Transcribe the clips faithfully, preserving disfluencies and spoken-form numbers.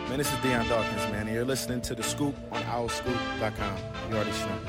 Man, this is Deion Dawkins, man, and you're listening to The Scoop on owl scoop dot com. You already know.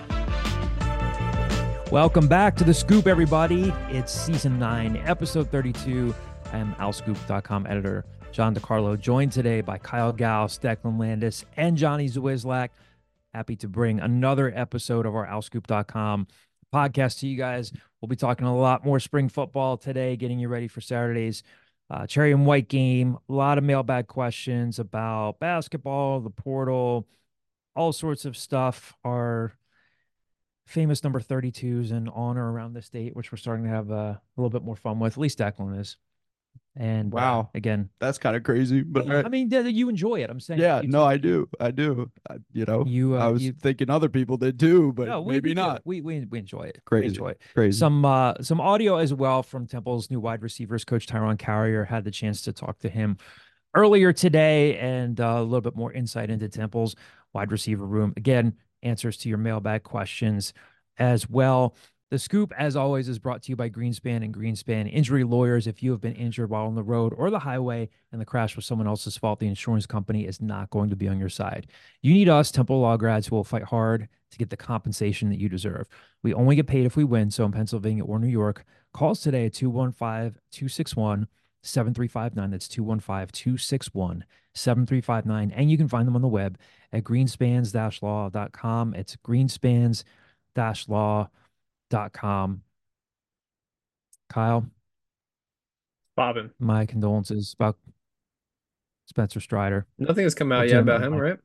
Welcome back to The Scoop, everybody. It's season nine, episode thirty-two. I am owl scoop dot com editor John DeCarlo, joined today by Kyle Gauss, Declan Landis, and Johnny Zwizlak. Happy to bring another episode of our owl scoop dot com podcast to you guys. We'll be talking a lot more spring football today, getting you ready for Saturday's uh, cherry and white game. A lot of mailbag questions about basketball, the portal, all sorts of stuff. Our famous number thirty-twos and on or around the state, which we're starting to have uh, a little bit more fun with. At least Declan is. And wow, uh, again, that's kind of crazy. But I mean, you enjoy it. I'm saying, yeah, you no, I do, I do. I, you know, you. Uh, I was you, thinking other people did too, but no, we, maybe we not. We, we we enjoy it. Crazy, we enjoy it. Crazy. Some uh, some audio as well from Temple's new wide receivers coach Tyron Carrier. Had the chance to talk to him earlier today, and uh, a little bit more insight into Temple's wide receiver room. Again, answers to your mailbag questions as well. The Scoop, as always, is brought to you by Greenspan and Greenspan Injury Lawyers. If you have been injured while on the road or the highway and the crash was someone else's fault, the insurance company is not going to be on your side. You need us, Temple Law grads, who will fight hard to get the compensation that you deserve. We only get paid if we win, so in Pennsylvania or New York, call us today at two one five, two six one, seven three five nine. That's two one five, two six one, seven three five nine. And you can find them on the web at greenspans dash law dot com. It's greenspans dash law dot com. Dot com. Kyle, Bobbin, my condolences about Spencer Strider. Nothing has come out yet about him, right?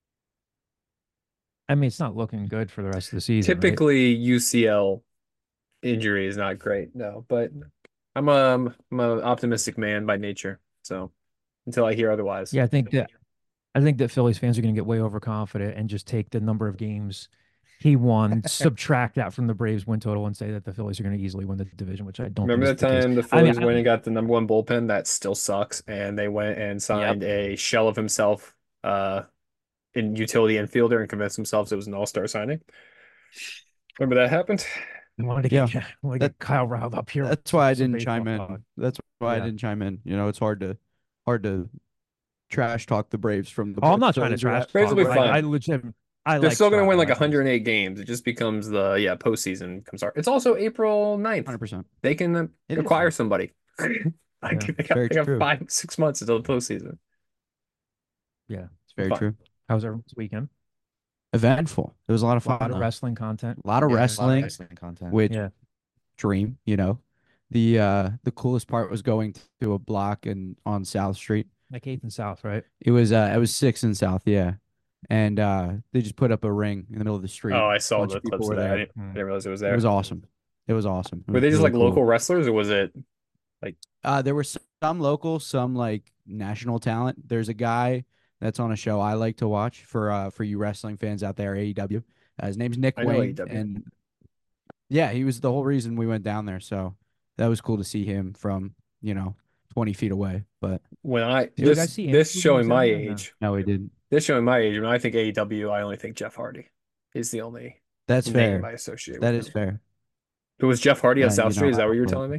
I mean, it's not looking good for the rest of the season. Typically, right? U C L injury is not great, no. But I'm a I'm an optimistic man by nature, so until I hear otherwise. Yeah, I think that I think that Phillies fans are going to get way overconfident and just take the number of games he won, subtract that from the Braves win total, and say that the Phillies are going to easily win the division, which I don't remember that think time the, the Phillies I mean, went and got the number one bullpen that still sucks, and they went and signed yep. a shell of himself uh, in utility infielder and convinced themselves it was an all-star signing. Remember that happened? I wanted to get, yeah. I wanted to get Kyle riled up here. That's why I didn't chime in. Talk. That's why yeah. I didn't chime in. You know, it's hard to hard to trash talk the Braves from the. Oh, I'm not trying to trash. Braves will be fine. I, I legit. I They're like still going to win like one hundred eight games. It just becomes the, yeah, postseason comes out. It's also April ninth. one hundred percent. They can uh, acquire somebody. Yeah, they got, they got five, six months until the postseason. Yeah, it's very fun. true. How was everyone's weekend? Eventful. It was a lot of fun. A lot of wrestling content. A lot of, yeah, wrestling, a lot of wrestling content. Which, yeah. dream, you know. The uh, the coolest part was going to a block and on South Street. Like eighth and South, right? It was uh, it was sixth and South, yeah. And uh, they just put up a ring in the middle of the street. Oh, I saw the clips of that. I didn't, I didn't realize it was there. It was awesome. It was awesome. It Were they was just really like cool. local wrestlers, or was it like? Uh, there were some local, some like national talent. There's a guy that's on a show I like to watch for uh for you wrestling fans out there, A E W. Uh, his name's Nick I know Wayne, A E W. and yeah, he was the whole reason we went down there. So that was cool to see him from you know twenty feet away. But when I Did this I see this Andrew showing my Johnson or no? age, no, he didn't. this showing my age. When I think A E W, I only think Jeff Hardy is the only That's name fair. I associate. That with is him. fair. It was Jeff Hardy on Yeah, South you Street. know, Is that I what you were don't telling me?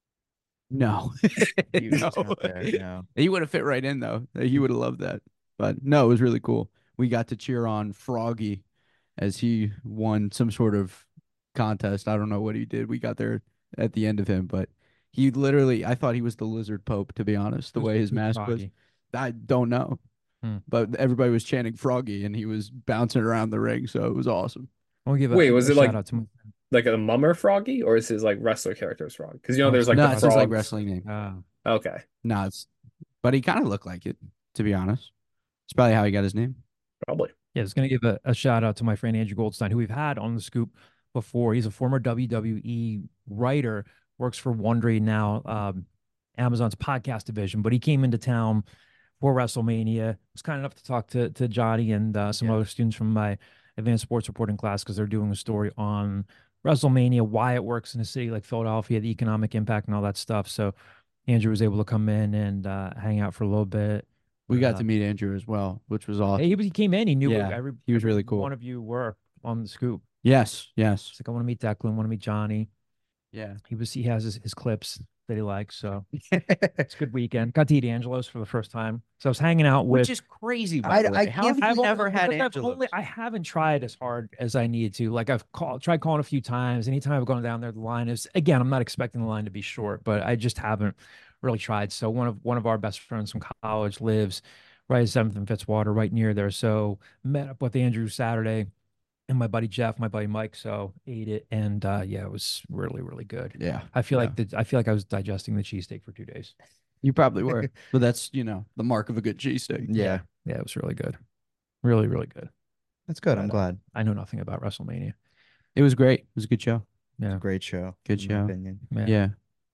No, He was no. just out there, you know. He would have fit right in though. He would have loved that. But no, it was really cool. We got to cheer on Froggy as he won some sort of contest. I don't know what he did. We got there at the end of him, but he literally, I thought he was the Lizard Pope, to be honest, the Who's- way his who's mask was. Froggy? I don't know. Hmm. But everybody was chanting Froggy and he was bouncing around the ring, so it was awesome. I'll give a, Wait, was a it like- shout out to my, Like a mummer Froggy, or is his like wrestler character's Frog? Because you know, Oh, there's like no, the it's just like frogs. wrestling name. uh, Okay, No, it's but he kind of looked like it, to be honest. It's probably how he got his name. probably. yeah, it's going to give a, a shout out to my friend Andrew Goldstein, who we've had on the Scoop before. He's a former W W E writer, works for Wondery now, um, Amazon's podcast division, but he came into town for WrestleMania. Was kind enough to talk to to Johnny and uh, some Yeah. other students from my advanced sports reporting class because they're doing a story on WrestleMania, why it works in a city like Philadelphia, the economic impact and all that stuff. So Andrew was able to come in and uh, hang out for a little bit. We got Uh, to meet Andrew as well, which was awesome. He, he came in. He knew Yeah, every, he was every really cool. One of you were on the Scoop. Yes, yes. It's like, I want to meet Declan, want to meet Johnny. Yeah. He was, he has his, his clips that he likes. So it's a good weekend. Got to eat Angelo's for the first time. So I was hanging out with. Which is crazy, by I- the way. I How can't- have I've you only- never had because I've Angelo's? only- I haven't tried as hard as I need to. Like I've called, tried calling a few times. Anytime I've gone down there, the line is again. I'm not expecting the line to be short, but I just haven't really tried. So one of one of our best friends from college lives right at seventh and Fitzwater, right near there. So met up with Andrew Saturday, and my buddy Jeff, my buddy Mike. So ate it, and uh, yeah, it was really really good. Yeah, I feel yeah. like the, I feel like I was digesting the cheesesteak for two days. You probably were. But that's, you know, the mark of a good cheesesteak. Yeah, Yeah, it was really good, really really good. that's good. I'm But, uh, glad. I know nothing about WrestleMania. It was great. It was a good show. Yeah, Great show. Good in my show. opinion. yeah, Yeah.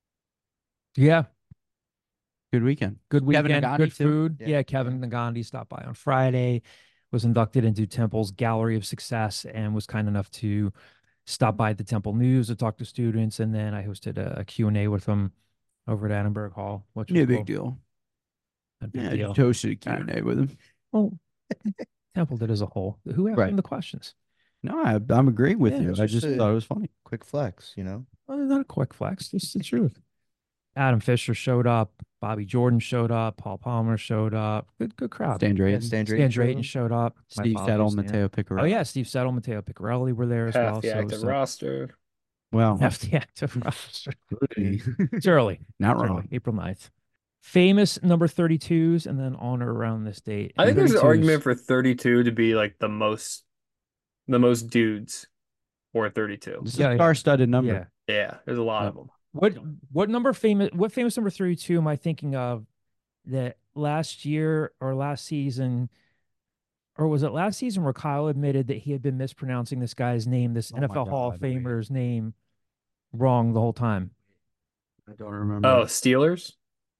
yeah. Good weekend. Good Kevin weekend, Nagandi, good too? food. Yeah. Yeah, Kevin Nagandi stopped by on Friday, was inducted into Temple's Gallery of Success, and was kind enough to stop by the Temple News to talk to students. And then I hosted a, a Q and A with him over at Annenberg Hall, which was Yeah, cool. big deal. A big Yeah, deal. just hosted a Q and A with him. Well, Temple did as a whole. Who asked Right. him the questions? No, I, I'm agreeing with Yeah, you. it's I just just a- thought it was funny. Quick flex, you know. Well, not a quick flex. This is the truth. Adam Fisher showed up. Bobby Jordan showed up. Paul Palmer showed up. Good, good crowd. Stan Yeah, Drayton, Stan Stan Drayton Drayton showed showed up. My Steve apologies, Settle, Stan. Mateo Picarelli. Oh yeah, Steve Settle, Matteo Picarelli were there as Half well. the So it active was, uh, roster. Well, half the active roster. it's It's early. not It's early, wrong. April ninth. Famous number thirty-twos and then on or around this date. I think there's an thirty-twos. argument for thirty-two to be like the most, the most dudes for thirty-two. This is Yeah, a yeah. star-studded number. Yeah. Yeah, there's a lot Yeah. of them. What what number famous what famous number thirty-two am I thinking of that last year or last season, or was it last season where Kyle admitted that he had been mispronouncing this guy's name, this Oh my N F L Hall of God, wait. Famer's name, wrong the whole time? I don't remember. Oh, Steelers,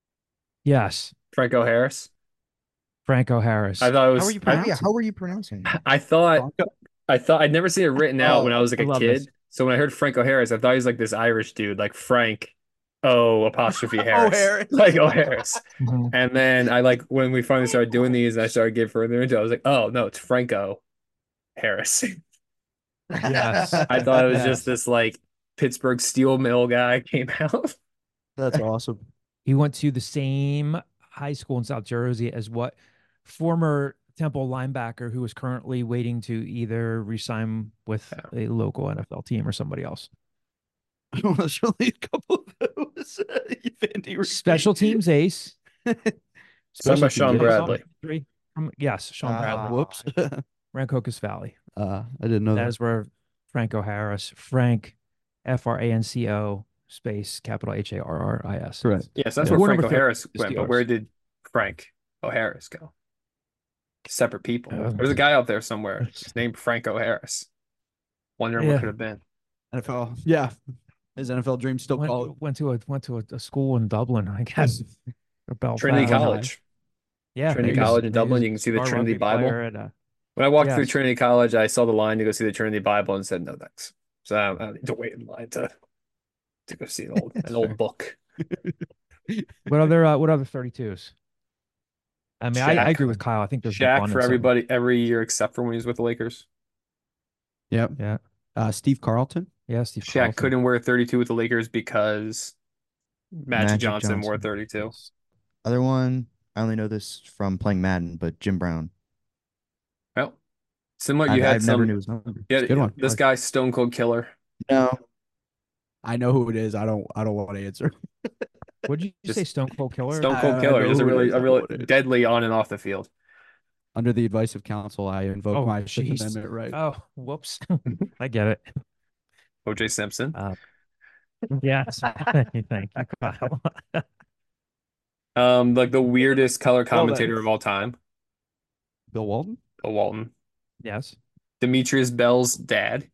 Yes, Franco Harris. Franco Harris. I thought it was. How are you I, How, yeah, pronouncing? how were you pronouncing it? I thought Bronco? I thought I'd never seen it written out Oh, when I was like I a love kid. this. So when I heard Franco Harris, I thought he was like this Irish dude, like Frank O apostrophe Harris. Harris. Like O Harris. Mhm. And then I like when we finally started doing these and I started getting further into it, I was like, oh no, it's Franco Harris. Yes. I thought it was Yes. just this like Pittsburgh steel mill guy came out. That's awesome. He went to the same high school in South Jersey as what former Temple linebacker who is currently waiting to either resign with a local N F L team or somebody else. There's only a couple of those. Vandy Special teams ace. Done by Sean teams. Bradley. Three from- yes, Sean Ah. Bradley. Whoops. uh, Rancocas Valley. I didn't know That that. is where Franco Harris, Frank, F R A N C O space capital H A R R I S. Correct. Yes, that's Yeah. where We're number Franco thirty, Harris the went, but Steelers. where did Frank O'Harris go? Separate people. Uh, There's a guy out there somewhere. His name Franco Harris. Wondering Yeah. what could have been. N F L. Yeah. His N F L dream still Went, called. went to a went to a, a school in Dublin, I guess. Or Belfast. Trinity High. College. Yeah, Trinity he was- College in he Dublin, was you can see the star Trinity rugby Bible. player at, uh, When I walked through Yes. Trinity College, I saw the line to go see the Trinity Bible and said, no, thanks. So I don't, I don't need to wait in line to, to go see an old, an old book. What other uh, what other thirty-twos? I mean, I, I Shaq. agree with Kyle. I think there's an Shaq abundance for of them. everybody every year except for when he was with the Lakers. Yep. Yeah. Uh, Steve Carlton. Yeah, Steve Shaq Carlton. couldn't wear thirty-two with the Lakers because Magic, Magic Johnson, wore Johnson. thirty-two. Other one, I only know this from playing Madden, but Jim Brown. Well, similar. I, You had I some. never knew his number. Yeah, Good one. this guy, Stone Cold Killer. No, I know who it is. I don't. I don't want to answer. Would you Just say Stone Cold Killer? Stone I- Cold I Killer. know Just a who it really, is. a I know really what it is. deadly on and off the field. Under the advice of counsel, I invoke Oh, my Fifth jeez. Amendment right. Oh, whoops. I get it. O J Simpson. Uh, yes. Thank you, thank you, Kyle. Um, like the weirdest color that. commentator of all time, Bill Walton. Bill Walton. Yes. Demetrius Bell's dad.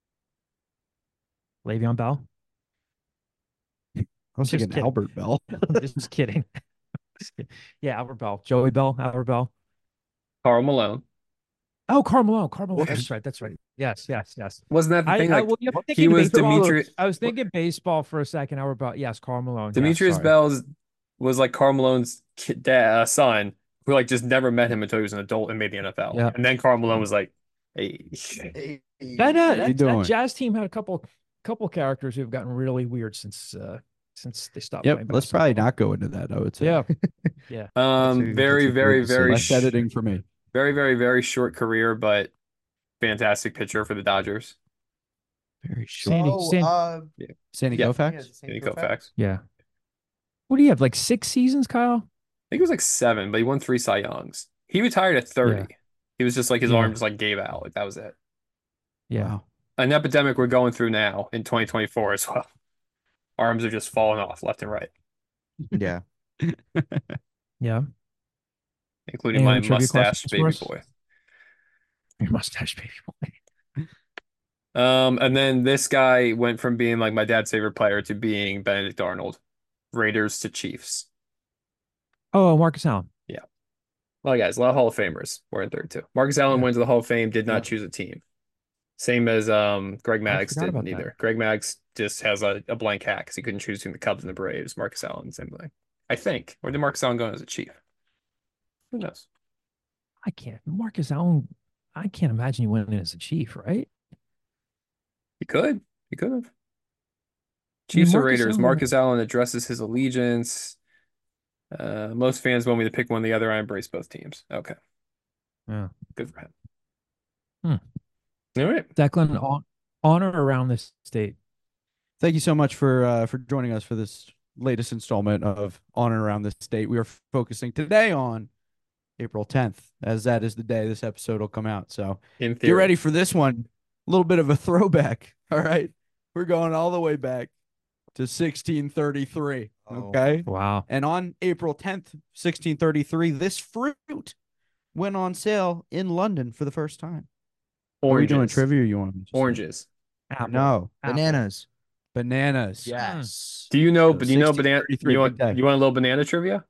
Le'Veon Bell. I was Just thinking kidding. Albert Bell. Just kidding. Just kidding. Yeah, Albert Bell. Joey Bell, Albert Bell. Carl Malone. Oh, Karl Malone. Karl Malone. What? That's right. That's right. Yes, yes, yes. Wasn't that the I, thing? I, Like well, you're he thinking was baseball. Demetrius. I was thinking baseball for a second. Albert Bell. Yes, Karl Malone. Yes, Demetrius sorry. Bell's was like Carl Malone's kid, dad, uh, son, who like just never met him until he was an adult and made the N F L. Yeah. And then Carl Malone was like, "Hey, That, uh, you that, doing? that Jazz team had a couple couple characters who have gotten really weird since uh since they stopped Yep. playing Let's probably basketball. not go into that, I would say. Yeah. Yeah. Um, That's a- very, that's a very, great very, Less sh- editing for me. very, very, very short career, but fantastic pitcher for the Dodgers. Very short. Sandy, Oh, San- uh, Sandy Yeah. Koufax? Sandy Koufax. yeah. What do you have? Like six seasons, Kyle? I think it was like seven, but he won three Cy Youngs. He retired at thirty. He was just like his Yeah. arm just like gave out. Like that was it. Yeah. Wow. An epidemic we're going through now in twenty twenty-four as well. Arms are just falling off left and right, yeah. Yeah. including Any my other trivia mustache questions for baby us? boy. Your mustache baby boy. Um, and then this guy went from being like my dad's favorite player to being Benedict Arnold, Raiders to Chiefs. Oh, Marcus Allen. Well, guys, a lot of Hall of Famers were in third too. Marcus Allen Yeah. went to the Hall of Fame, did not Yeah. choose a team. Same as um Greg Maddox forgot about didn't that. either. Greg Maddox just has a, a blank hat because he couldn't choose between the Cubs and the Braves. Marcus Allen, same thing. I think. Or did Marcus Allen go in as a Chief? Who knows? I can't. Marcus Allen, I can't imagine you went in as a Chief, right? He could. He could have. Chiefs or Marcus Raiders. Allen- Marcus Allen addresses his allegiance. Uh, most fans want me to pick one or the other. I embrace both teams. Okay. Yeah. Good for him. Hmm. All right. Declan, on, on or around this state? Thank you so much for uh, for joining us for this latest installment of On and Around the State. We are focusing today on April tenth, as that is the day this episode will come out. So In get theory. ready for this one. A little bit of a throwback. All right. We're going all the way back to sixteen thirty-three. Oh. Okay. Wow. And on April tenth, sixteen thirty-three, this fruit went on sale in London for the first time. Are you Oranges. doing trivia or you want me to just say- Oranges. Apple. No. Apple. Bananas. Bananas. Yes. Do you know, So do you know banana, sixteen thirty-three, you big want, day. you want a little banana trivia?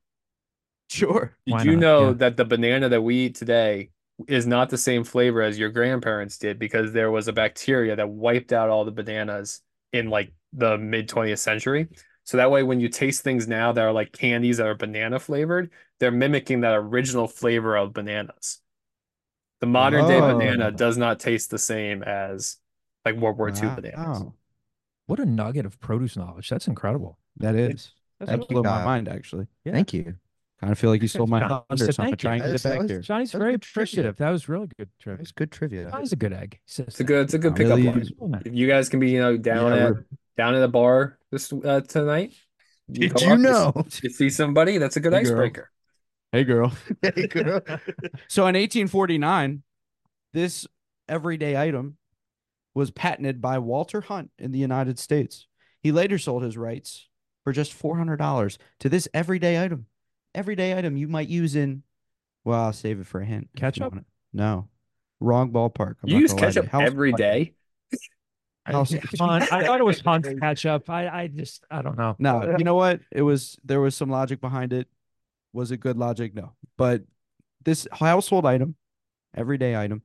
Sure. Did Why you not? know Yeah. that the banana that we eat today is not the same flavor as your grandparents did because there was a bacteria that wiped out all the bananas in like the mid twentieth century? So that way, when you taste things now that are like candies that are banana flavored, they're mimicking that original flavor of bananas. The modern day Oh. banana does not taste the same as like World War Two bananas. Wow. What a nugget of produce knowledge. That's incredible. That is. That's That really blew my Kyle. mind, actually. Yeah. Thank you. Kind of feel like you stole my Johnny thunder, said so I'm gonna thank try and you. get it That back was- here. Johnny's That's very good trivia. appreciative. That was really good That trivia. was good trivia. Johnny's a good egg. He says It's a good, it's a good I pickup really- line. If you guys can be, you know, down Yeah, at we're- down at a bar this uh, tonight, Did go you up, know? You see somebody, that's a good Hey, girl. icebreaker. Hey, girl. Hey, girl. So in eighteen forty-nine, this everyday item was patented by Walter Hunt in the United States. He later sold his rights for just four hundred dollars to this everyday item. Everyday item you might use in, well, I'll save it for a hint. if you Ketchup? want it. No. Wrong ballpark. I'm You not use gonna lie to ketchup you. House every party. day? House- Hunt. I thought it was Hunt ketchup. I, I just, I don't know. No, you know what? It was there was some logic behind it. Was it good logic? No. But this household item, everyday item,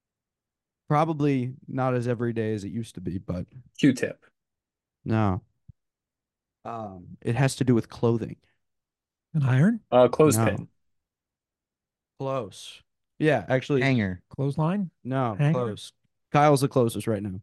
probably not as everyday as it used to be, but Q-tip. no. Um, it has to do with clothing. An iron? Uh, clothespin. No. Close. Yeah, actually, Hanger. Clothesline? no, Hanger? close. Kyle's the closest right now.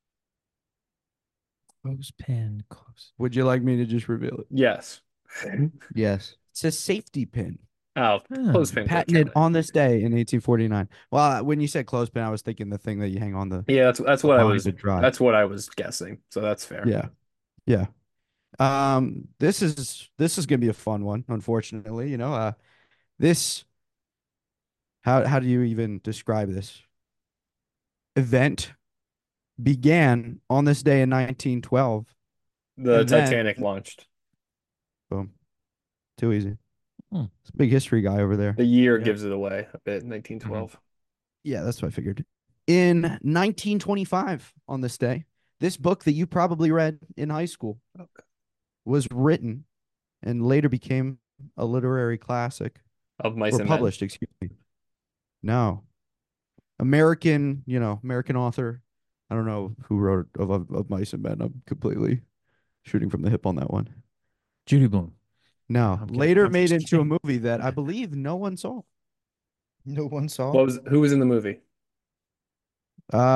Clothespin. Close. Would you like me to just reveal it? Yes. Yes. It's a safety pin. Oh, Hmm. clothespin. Patented on this day in eighteen forty-nine. Well, when you said clothespin, I was thinking the thing that you hang on the Yeah, that's that's what I line was. to dry. That's what I was guessing. So that's fair. Yeah. Yeah. Um, this is this is gonna be a fun one, unfortunately. You know, uh this how how do you even describe this? Event began on this day in nineteen twelve. The And then- Titanic launched. Boom. Too easy. Hmm. It's a big history guy over there. The year Yeah. gives it away a bit. nineteen twelve. Yeah, that's what I figured. In nineteen twenty-five, on this day, this book that you probably read in high school Okay. was written and later became a literary classic. Of Mice Or and Men. published, excuse me. No. American, you know, American author. I don't know who wrote of, of, of Mice and Men. I'm completely shooting from the hip on that one. Judy Bloom. No. I'm kidding. Later I'm made just into a kidding. movie that I believe no one saw. No one saw. What was who was in the movie?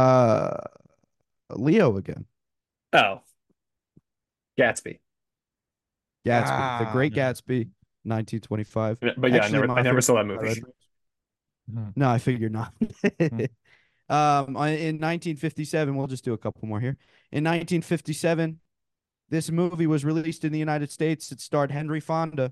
Uh Leo again. Oh, Gatsby. Gatsby, The Ah, Great no. Gatsby, nineteen twenty-five. But yeah, I Actually, never, my I never favorite saw that movie I movie. read. Hmm. No, I figured not. Hmm. Um, I- in nineteen fifty-seven, we'll just do a couple more here. In nineteen fifty-seven, this movie was released in the United States. It starred Henry Fonda.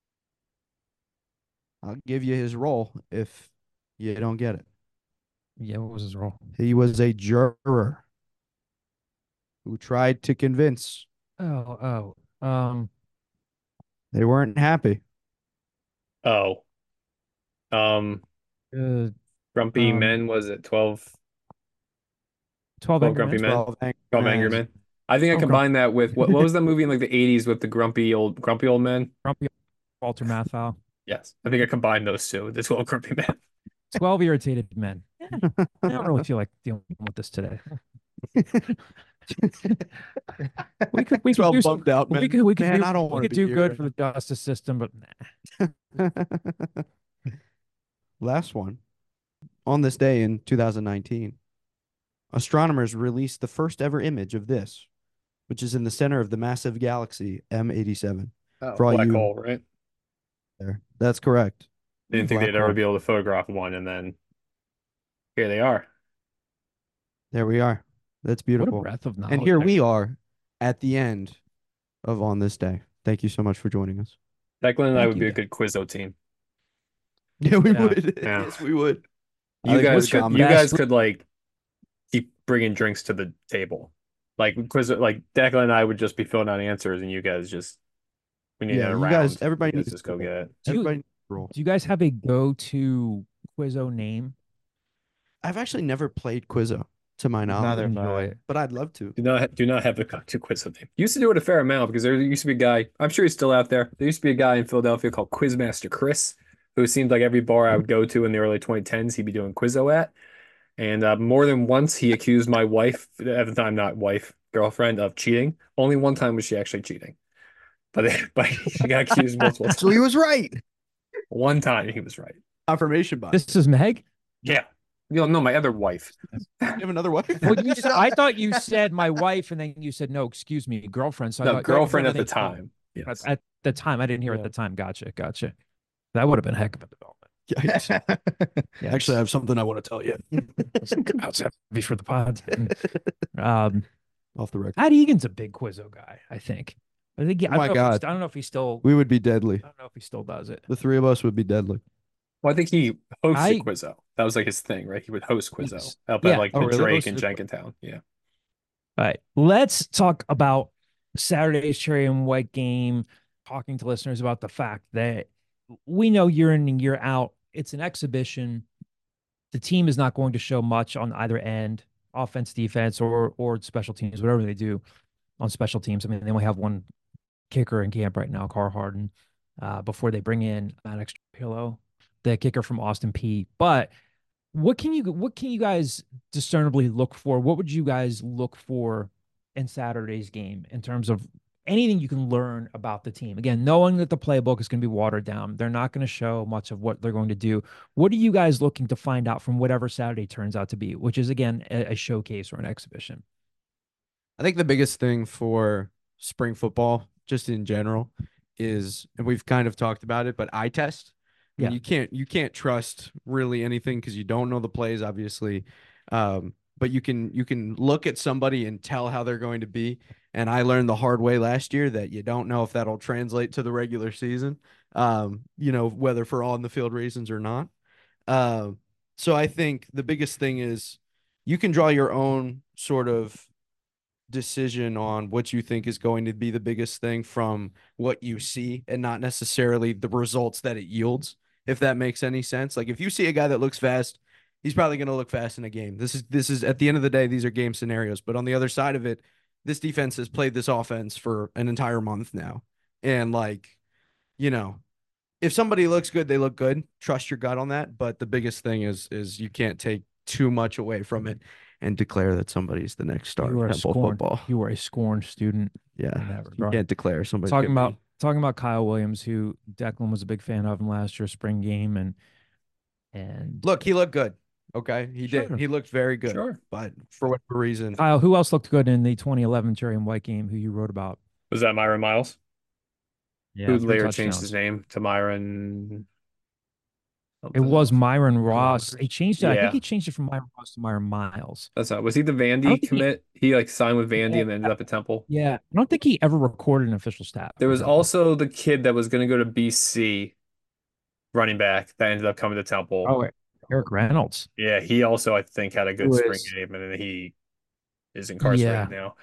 I'll give you his role if you don't get it. Yeah, what was his role? He was a juror who tried to convince. Oh, oh, um, They weren't happy. Oh, um, uh, Grumpy Um, Men was it twelve? twelve twelve Angry Grumpy Men. Men? twelve Angry twelve Angry Men. Men. I think I Oh, Grump- combined that with what, what was that movie in like the eighties with the grumpy old grumpy old men? Grumpy Walter Matthau. Yes. I think I combined those two, the twelve Grumpy Men. twelve irritated men. Eh, I don't really feel like dealing with this today. We could we could twelve do some, bummed out we men. could we could Man, do, I don't we wanna could be do here good right for the justice system, but nah. Last one. On this day in two thousand nineteen, astronomers released the first ever image of this, which is in the center of the massive galaxy M eighty-seven. Oh, For all black you- hole, right? There. That's correct. Didn't think Black they'd ever hole. be able to photograph one, and then here they are. There we are. That's What a beautiful. breath of knowledge. And here we are at the end of On This Day. Thank you so much for joining us. Declan and I Thank would you, be a guys. good Quizzo team. Yeah, we Yeah. would. Yeah. Yes, we would. I You think guys what's could, your you best- guys could like keep bringing drinks to the table, like Quizzo, like Declan and I would just be filling out answers, and you guys just we need Yeah, a you round. guys- everybody you guys needs just to go roll. get it. Do you- Everybody roll. Do you guys have a go-to Quizzo name? I've actually never played Quizzo to my knowledge, Neither have Enjoy I. it. but I'd love to. Do not do not have a go-to Quizzo name. Used to do it a fair amount because there used to be a guy. I'm sure he's still out there. There used to be a guy in Philadelphia called Quizmaster Chris, who seemed like every bar I would go to in the early twenty tens, he'd be doing Quizzo at. And uh, more than once, he accused my wife, at the time not wife, girlfriend, of cheating. Only one time was she actually cheating, but but she got accused multiple times. So he was right. One time he was right. Confirmation bias. This is Meg. Yeah. You know, no, my other wife. You have another wife? Well, you said, I thought you said my wife, and then you said no. Excuse me, girlfriend. So I No, thought- girlfriend at the I think- time. At, Yes. at the time, I didn't hear Yeah. at the time. Gotcha, gotcha. That would have been a heck of a development. Yes. Actually, I have something I want to tell you. That's heavy for the pod. um, Off the record. Pat Egan's a big Quizzo guy. I think. I think. He, Oh I my don't know if he's- God. I don't know if he still. We would be deadly. I don't know if he still does it. The three of us would be deadly. Well, I think he hosted I- Quizzo. That was like his thing, right? He would host Quizzo Yes. up Yeah. at like Oh, the really? Drake in Hosted- Jenkintown. Yeah. All right, let's talk about Saturday's cherry and white game. Talking to listeners about the fact that we know year in and year out, it's an exhibition. The team is not going to show much on either end, offense, defense, or or special teams, whatever they do on special teams. I mean, they only have one kicker in camp right now, Carl Harden, uh, before they bring in Maddox Pillow, the kicker from Austin P. But what can you what can you guys discernibly look for? What would you guys look for in Saturday's game in terms of anything you can learn about the team? Again, knowing that the playbook is going to be watered down, they're not going to show much of what they're going to do. What are you guys looking to find out from whatever Saturday turns out to be, which is again a, a showcase or an exhibition? I think the biggest thing for spring football, just in general, is, and we've kind of talked about it, but eye test. I mean, Yeah. you can't you can't trust really anything because you don't know the plays, obviously. Um, but you can you can look at somebody and tell how they're going to be. And I learned the hard way last year that you don't know if that'll translate to the regular season. Um, you know, whether for on the field reasons or not. Um, so I think the biggest thing is you can draw your own sort of decision on what you think is going to be the biggest thing from what you see and not necessarily the results that it yields, if that makes any sense. Like if you see a guy that looks fast, he's probably going to look fast in a game. This is this is at the end of the day, these are game scenarios. But on the other side of it, this defense has played this offense for an entire month now. And like, you know, if somebody looks good, they look good. Trust your gut on that. But the biggest thing is is you can't take too much away from it and declare that somebody's the next star You of are a Temple scorn. football. You are a scorned student. Yeah, in that you regard. can't declare somebody. Talking about talking about Kyle Williams, who Declan was a big fan of in last year's spring game, and and Look, he looked good. Okay, he Sure. did. He looked very good. Sure. But for whatever reason, Kyle, who else looked good in the twenty eleven cherry and white game? Who you wrote about? Was that Myron Miles? Yeah, Who three later changed touchdowns. his name to Myron It something was else. Myron Ross. He changed it. I think Yeah, he changed it from Myron Ross to Myron Miles. that's not. Was he the I don't Vandy think he, commit? He like signed with Vandy yeah, and ended up at Temple. yeah. I don't think he ever recorded an official stat There for was Temple. also the kid that was going to go to B C, running back, that ended up coming to Temple. Oh, wait. Eric Reynolds. Yeah, he also I think had a good Who spring is, game, and then he is incarcerated yeah, now.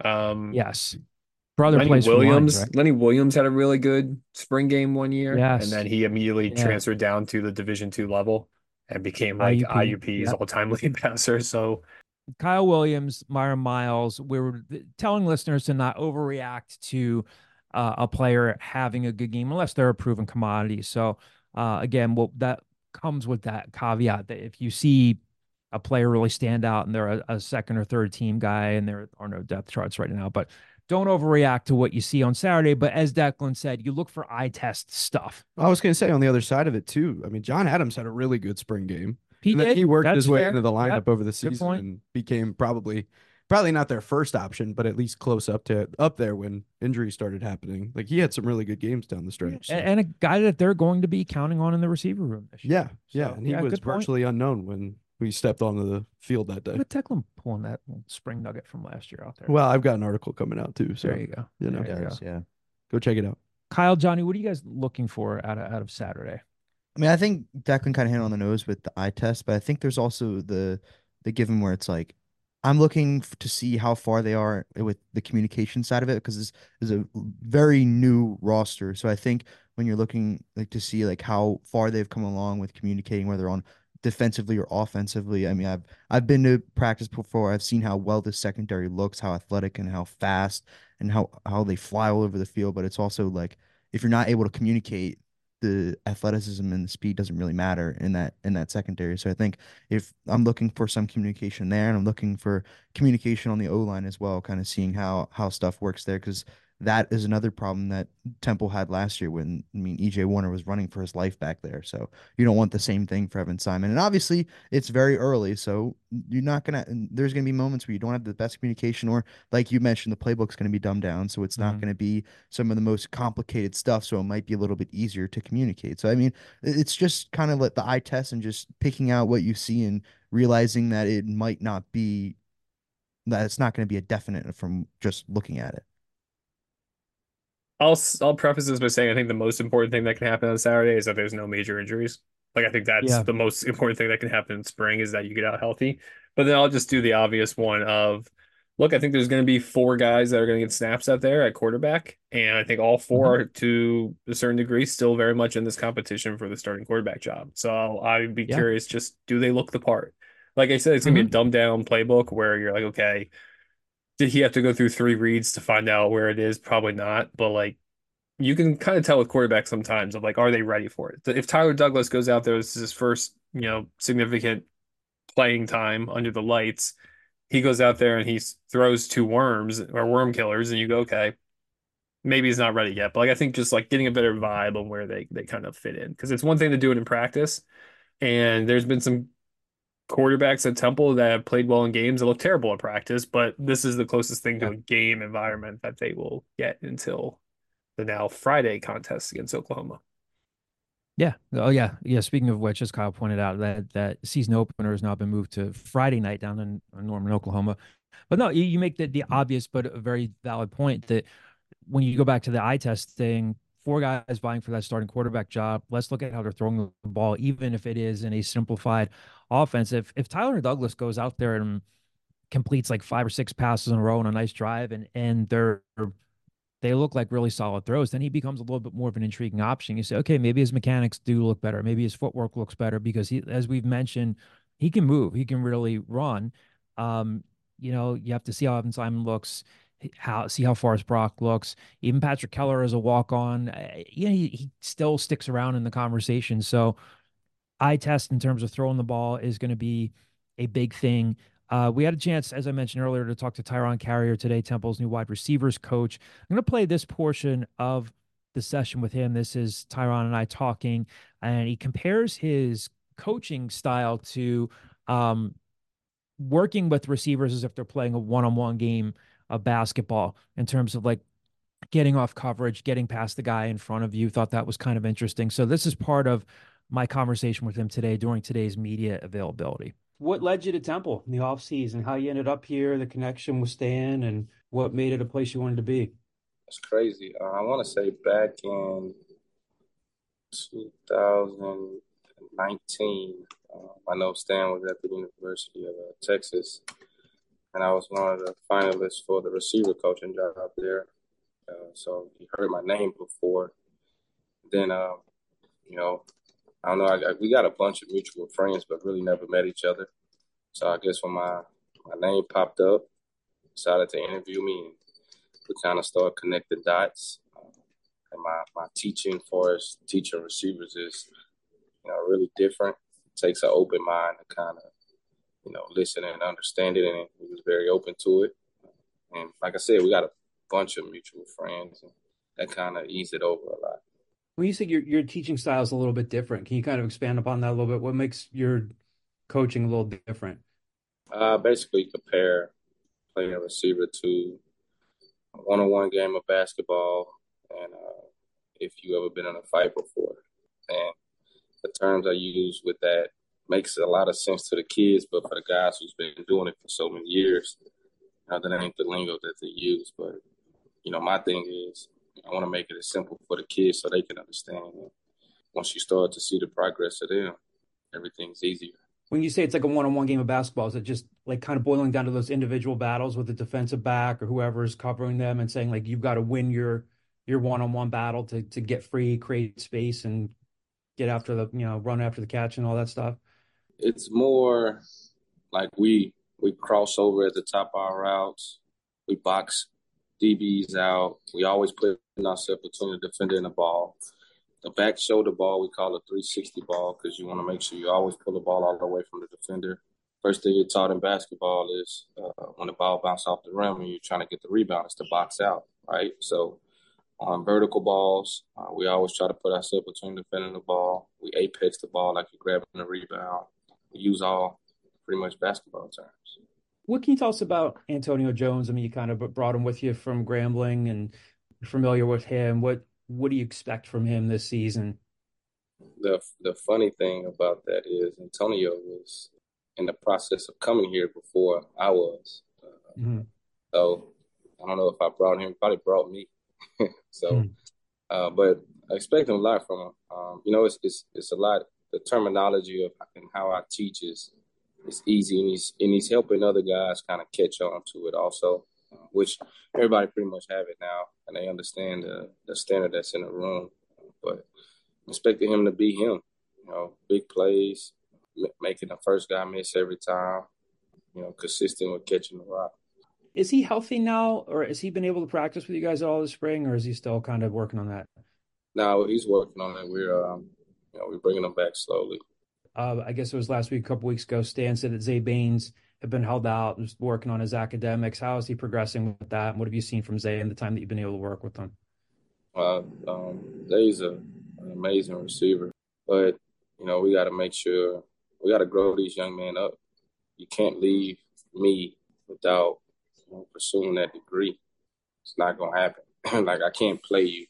Um, yes. Brother Lenny plays for the Lions, Williams. right? Lenny Williams had a really good spring game one year, and then Yes. he immediately Yeah. transferred down to the Division two level and became like I U P. I U P's Yeah. all-time leading passer. So Kyle Williams, Myron Miles. We were telling listeners to not overreact to uh, a player having a good game unless they're a proven commodity. So uh, again, well, that comes with that caveat that if you see a player really stand out and they're a, a second or third team guy and there are no depth charts right now, but don't overreact to what you see on Saturday. But as Declan said, you look for eye test stuff. I was going to say on the other side of it too. I mean, John Adams had a really good spring game. He and then did. he worked That's his way fair. into the lineup Yep. over the Good season point. and became probably probably not their first option, but at least close up to up there when injuries started happening. Like he had some really good games down the stretch. so- And, and a guy that they're going to be counting on in the receiver room this year. yeah, yeah, So, and he yeah, was good point. virtually unknown when we stepped onto the field that day. Look at Teclum pulling that spring nugget from last year out there. Well, I've got an article coming out too, so there you go. you know. There you Does, go. yeah. go check it out. Kyle, Johnny, what are you guys looking for out of out of Saturday? I mean, I think Declan kind of hit on the nose with the eye test, but I think there's also the the given where it's like I'm looking f- to see how far they are with the communication side of it because this is a very new roster. So I think when you're looking like to see like how far they've come along with communicating, whether on defensively or offensively. I mean, I've I've been to practice before. I've seen how well the secondary looks, how athletic and how fast and how how they fly all over the field. But it's also like if you're not able to communicate, the athleticism and the speed doesn't really matter in that in that secondary. So I think if I'm looking for some communication there, and I'm looking for communication on the O line as well, kind of seeing how how stuff works there, because that is another problem that Temple had last year when I mean E J Warner was running for his life back there. So you don't want the same thing for Evan Simon. And obviously it's very early, so you're not gonna. There's gonna be moments where you don't have the best communication, or like you mentioned, the playbook's gonna be dumbed down, so it's not Mhm. gonna be some of the most complicated stuff. So it might be a little bit easier to communicate. So I mean, it's just kind of let the eye test and just picking out what you see and realizing that it might not be that it's not going to be a definite from just looking at it. I'll s- I'll preface this by saying I think the most important thing that can happen on Saturday is that there's no major injuries. Like I think that's Yeah. the most important thing that can happen in spring is that you get out healthy. But then I'll just do the obvious one of, look, I think there's going to be four guys that are going to get snaps out there at quarterback, and I think all four are to a certain degree still very much in this competition for the starting quarterback job. So I'd be Yeah. curious, just do they look the part? Like I said, it's going to be Mhm. a dumbed down playbook where you're like, okay, did he have to go through three reads to find out where it is? Probably not, but like you can kind of tell with quarterbacks sometimes of like, are they ready for it? If Tyler Douglas goes out there, this is his first, you know, significant playing time under the lights. He goes out there and he s- throws two worms or worm killers, and you go, okay, maybe he's not ready yet. But like I think just like getting a better vibe on where they they kind of fit in, because it's one thing to do it in practice, and there's been some quarterbacks at Temple that have played well in games that look terrible at practice, but this is the closest thing to Yeah. a game environment that they will get until the now Friday contest against Oklahoma. Yeah. Oh, yeah. Yeah. Speaking of which, as Kyle pointed out, that that season opener has now been moved to Friday night down in Norman, Oklahoma. But no, you, you make the, the obvious but a very valid point that when you go back to the eye test thing, four guys vying for that starting quarterback job. Let's look at how they're throwing the ball, even if it is in a simplified offense. If if Tyler Douglas goes out there and completes like five or six passes in a row on a nice drive, and and they're they look like really solid throws, then he becomes a little bit more of an intriguing option. You say, okay, maybe his mechanics do look better. Maybe his footwork looks better because he, as we've mentioned, he can move. He can really run. Um, you know, you have to see how Evan Simon looks, how see how Forrest Brock looks. Even Patrick Keller is a walk on. Uh, you know, he, he still sticks around in the conversation. So eye test in terms of throwing the ball is going to be a big thing. Uh, we had a chance, as I mentioned earlier, to talk to Tyron Carrier today, Temple's new wide receivers coach. I'm going to play this portion of the session with him. This is Tyron and I talking, and he compares his coaching style to um, working with receivers as if they're playing a one-on-one game of basketball in terms of like getting off coverage, getting past the guy in front of you. Thought that was kind of interesting. So this is part of my conversation with him today during today's media availability. What led you to Temple in the offseason? How you ended up here, the connection with Stan, and what made it a place you wanted to be? It's crazy. Uh, I want to say back in two thousand nineteen, uh, I know Stan was at the University of uh, Texas, and I was one of the finalists for the receiver coaching job there. Uh, so he heard my name before. Then, uh, you know, I don't know, I, I, we got a bunch of mutual friends, but really never met each other. So I guess when my, my name popped up, decided to interview me, and we kind of started connecting dots. Uh, and my, my teaching for us, teaching receivers is, you know, really different. It takes an open mind to kind of, you know, listen and understand it. And he was very open to it. And like I said, we got a bunch of mutual friends, and that kind of eased it over a lot. When you say your your teaching style is a little bit different, can you kind of expand upon that a little bit? What makes your coaching a little different? Uh, basically compare playing a receiver to a one-on-one game of basketball, and uh, if you ever been in a fight before. And the terms I use with that makes a lot of sense to the kids, but for the guys who's been doing it for so many years, you know, that ain't the lingo that they use. But, you know, my thing is I want to make it as simple for the kids so they can understand. And once you start to see the progress of them, everything's easier. When you say it's like a one-on-one game of basketball, is it just like kind of boiling down to those individual battles with the defensive back or whoever is covering them and saying like you've got to win your your one-on-one battle to to get free, create space, and get after the, you know, run after the catch and all that stuff? It's more like we we cross over at the top of our routes. We box D Bs out. We always put ourselves between the defender and the ball. The back shoulder ball, we call a three sixty ball because you want to make sure you always pull the ball all the way from the defender. First thing you're taught in basketball is uh, when the ball bounces off the rim and you're trying to get the rebound, is to box out, right? So on vertical balls, uh, we always try to put ourselves between the defender and the ball. We apex the ball like you're grabbing a rebound. We use all pretty much basketball terms. What can you tell us about Antonio Jones? I mean, you kind of brought him with you from Grambling and you're familiar with him. What what do you expect from him this season? The the funny thing about that is Antonio was in the process of coming here before I was. Uh, mm-hmm. So I don't know if I brought him, probably brought me. so, mm-hmm. uh, but I expect a lot from him. Um, you know, it's, it's it's a lot. The terminology of and how I teach is it's easy, and he's and he's helping other guys kind of catch on to it also, uh, which everybody pretty much have it now, and they understand the, the standard that's in the room. But expecting him to be him, you know, big plays, m- making the first guy miss every time, you know, consistent with catching the rock. Is he healthy now, or has he been able to practice with you guys all this spring, or is he still kind of working on that? No, he's working on it. We're, um, you know, we're bringing him back slowly. Uh, I guess it was last week, a couple weeks ago, Stan said that Zay Baines had been held out, just working on his academics. How is he progressing with that? And what have you seen from Zay in the time that you've been able to work with him? Uh, um, Zay's a, an amazing receiver, but, you know, we got to make sure, we got to grow these young men up. You can't leave me without, you know, pursuing that degree. It's not going to happen. Like, I can't play you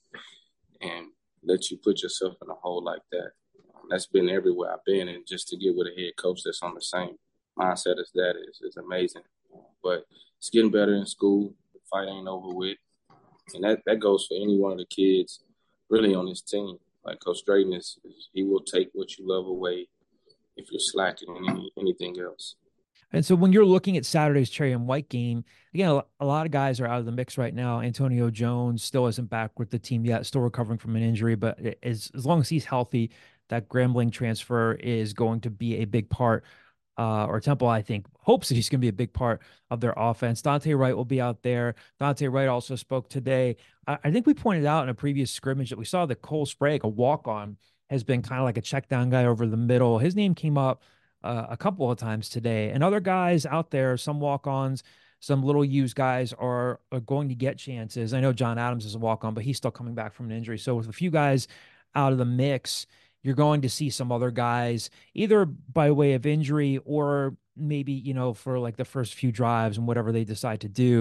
and let you put yourself in a hole like that. That's been everywhere I've been, and just to get with a head coach that's on the same mindset as that is is amazing. But it's getting better in school. The fight ain't over with, and that, that goes for any one of the kids really on this team. Like Coach Drayton is, he will take what you love away if you're slacking in any, anything else. And so when you're looking at Saturday's Cherry and White game, again, a lot of guys are out of the mix right now. Antonio Jones still isn't back with the team yet, still recovering from an injury, but as, as long as he's healthy, that Grambling transfer is going to be a big part, uh, or Temple, I think, hopes that he's going to be a big part of their offense. Dante Wright will be out there. Dante Wright also spoke today. I, I think we pointed out in a previous scrimmage that we saw that Cole Sprague, a walk-on, has been kind of like a check down guy over the middle. His name came up uh, a couple of times today. And other guys out there, some walk-ons, some little used guys are, are going to get chances. I know John Adams is a walk-on, but he's still coming back from an injury. So with a few guys out of the mix, you're going to see some other guys either by way of injury or maybe, you know, for like the first few drives and whatever they decide to do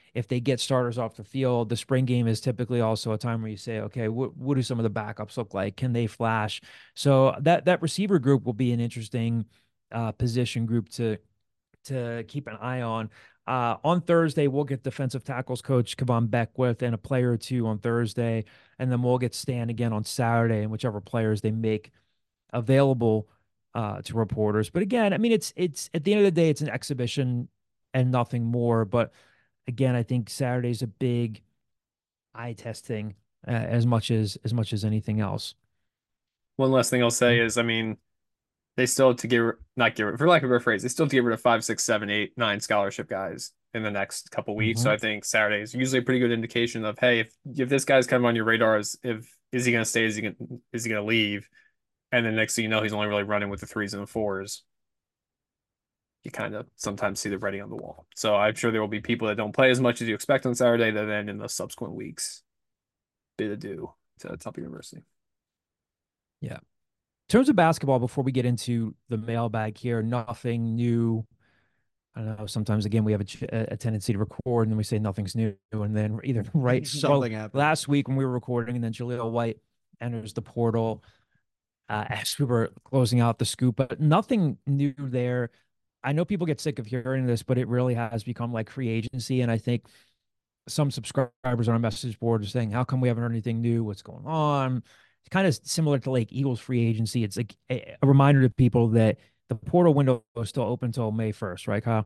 if they get starters off the field, the spring game is typically also a time where you say, okay, what what do some of the backups look like? Can they flash? So that that receiver group will be an interesting uh, position group to to keep an eye on. Uh, on Thursday, we'll get defensive tackles coach Kevon Beckwith and a player or two on Thursday, and then we'll get Stan again on Saturday, and whichever players they make available uh, to reporters. But again, I mean, it's it's at the end of the day, it's an exhibition and nothing more. But again, I think Saturday's a big eye test thing uh, as much as as much as anything else. One last thing I'll say is, I mean, they still have to get not get rid, for lack of a better phrase, they still have to get rid of five, six, seven, eight, nine scholarship guys in the next couple weeks. Mhm. So I think Saturday is usually a pretty good indication of, hey, if if this guy's kind of on your radar, is if is he going to stay? Is he going is he going to leave? And then next thing you know, he's only really running with the threes and the fours. You kind of sometimes see the writing on the wall. So I'm sure there will be people that don't play as much as you expect on Saturday that then in the subsequent weeks bid adieu to Temple University. Yeah. In terms of basketball, before we get into the mailbag here, nothing new. I don't know. Sometimes, again, we have a, a tendency to record and then we say nothing's new. And then we're either right. Something well, happened. last week when we were recording, and then Jaleel White enters the portal uh, as we were closing out the scoop, but nothing new there. I know people get sick of hearing this, but it really has become like free agency. And I think some subscribers on our message board are saying, how come we haven't heard anything new? What's going on? It's kind of similar to like Eagles free agency. It's like a, a reminder to people that the portal window is still open until May first, right, Kyle?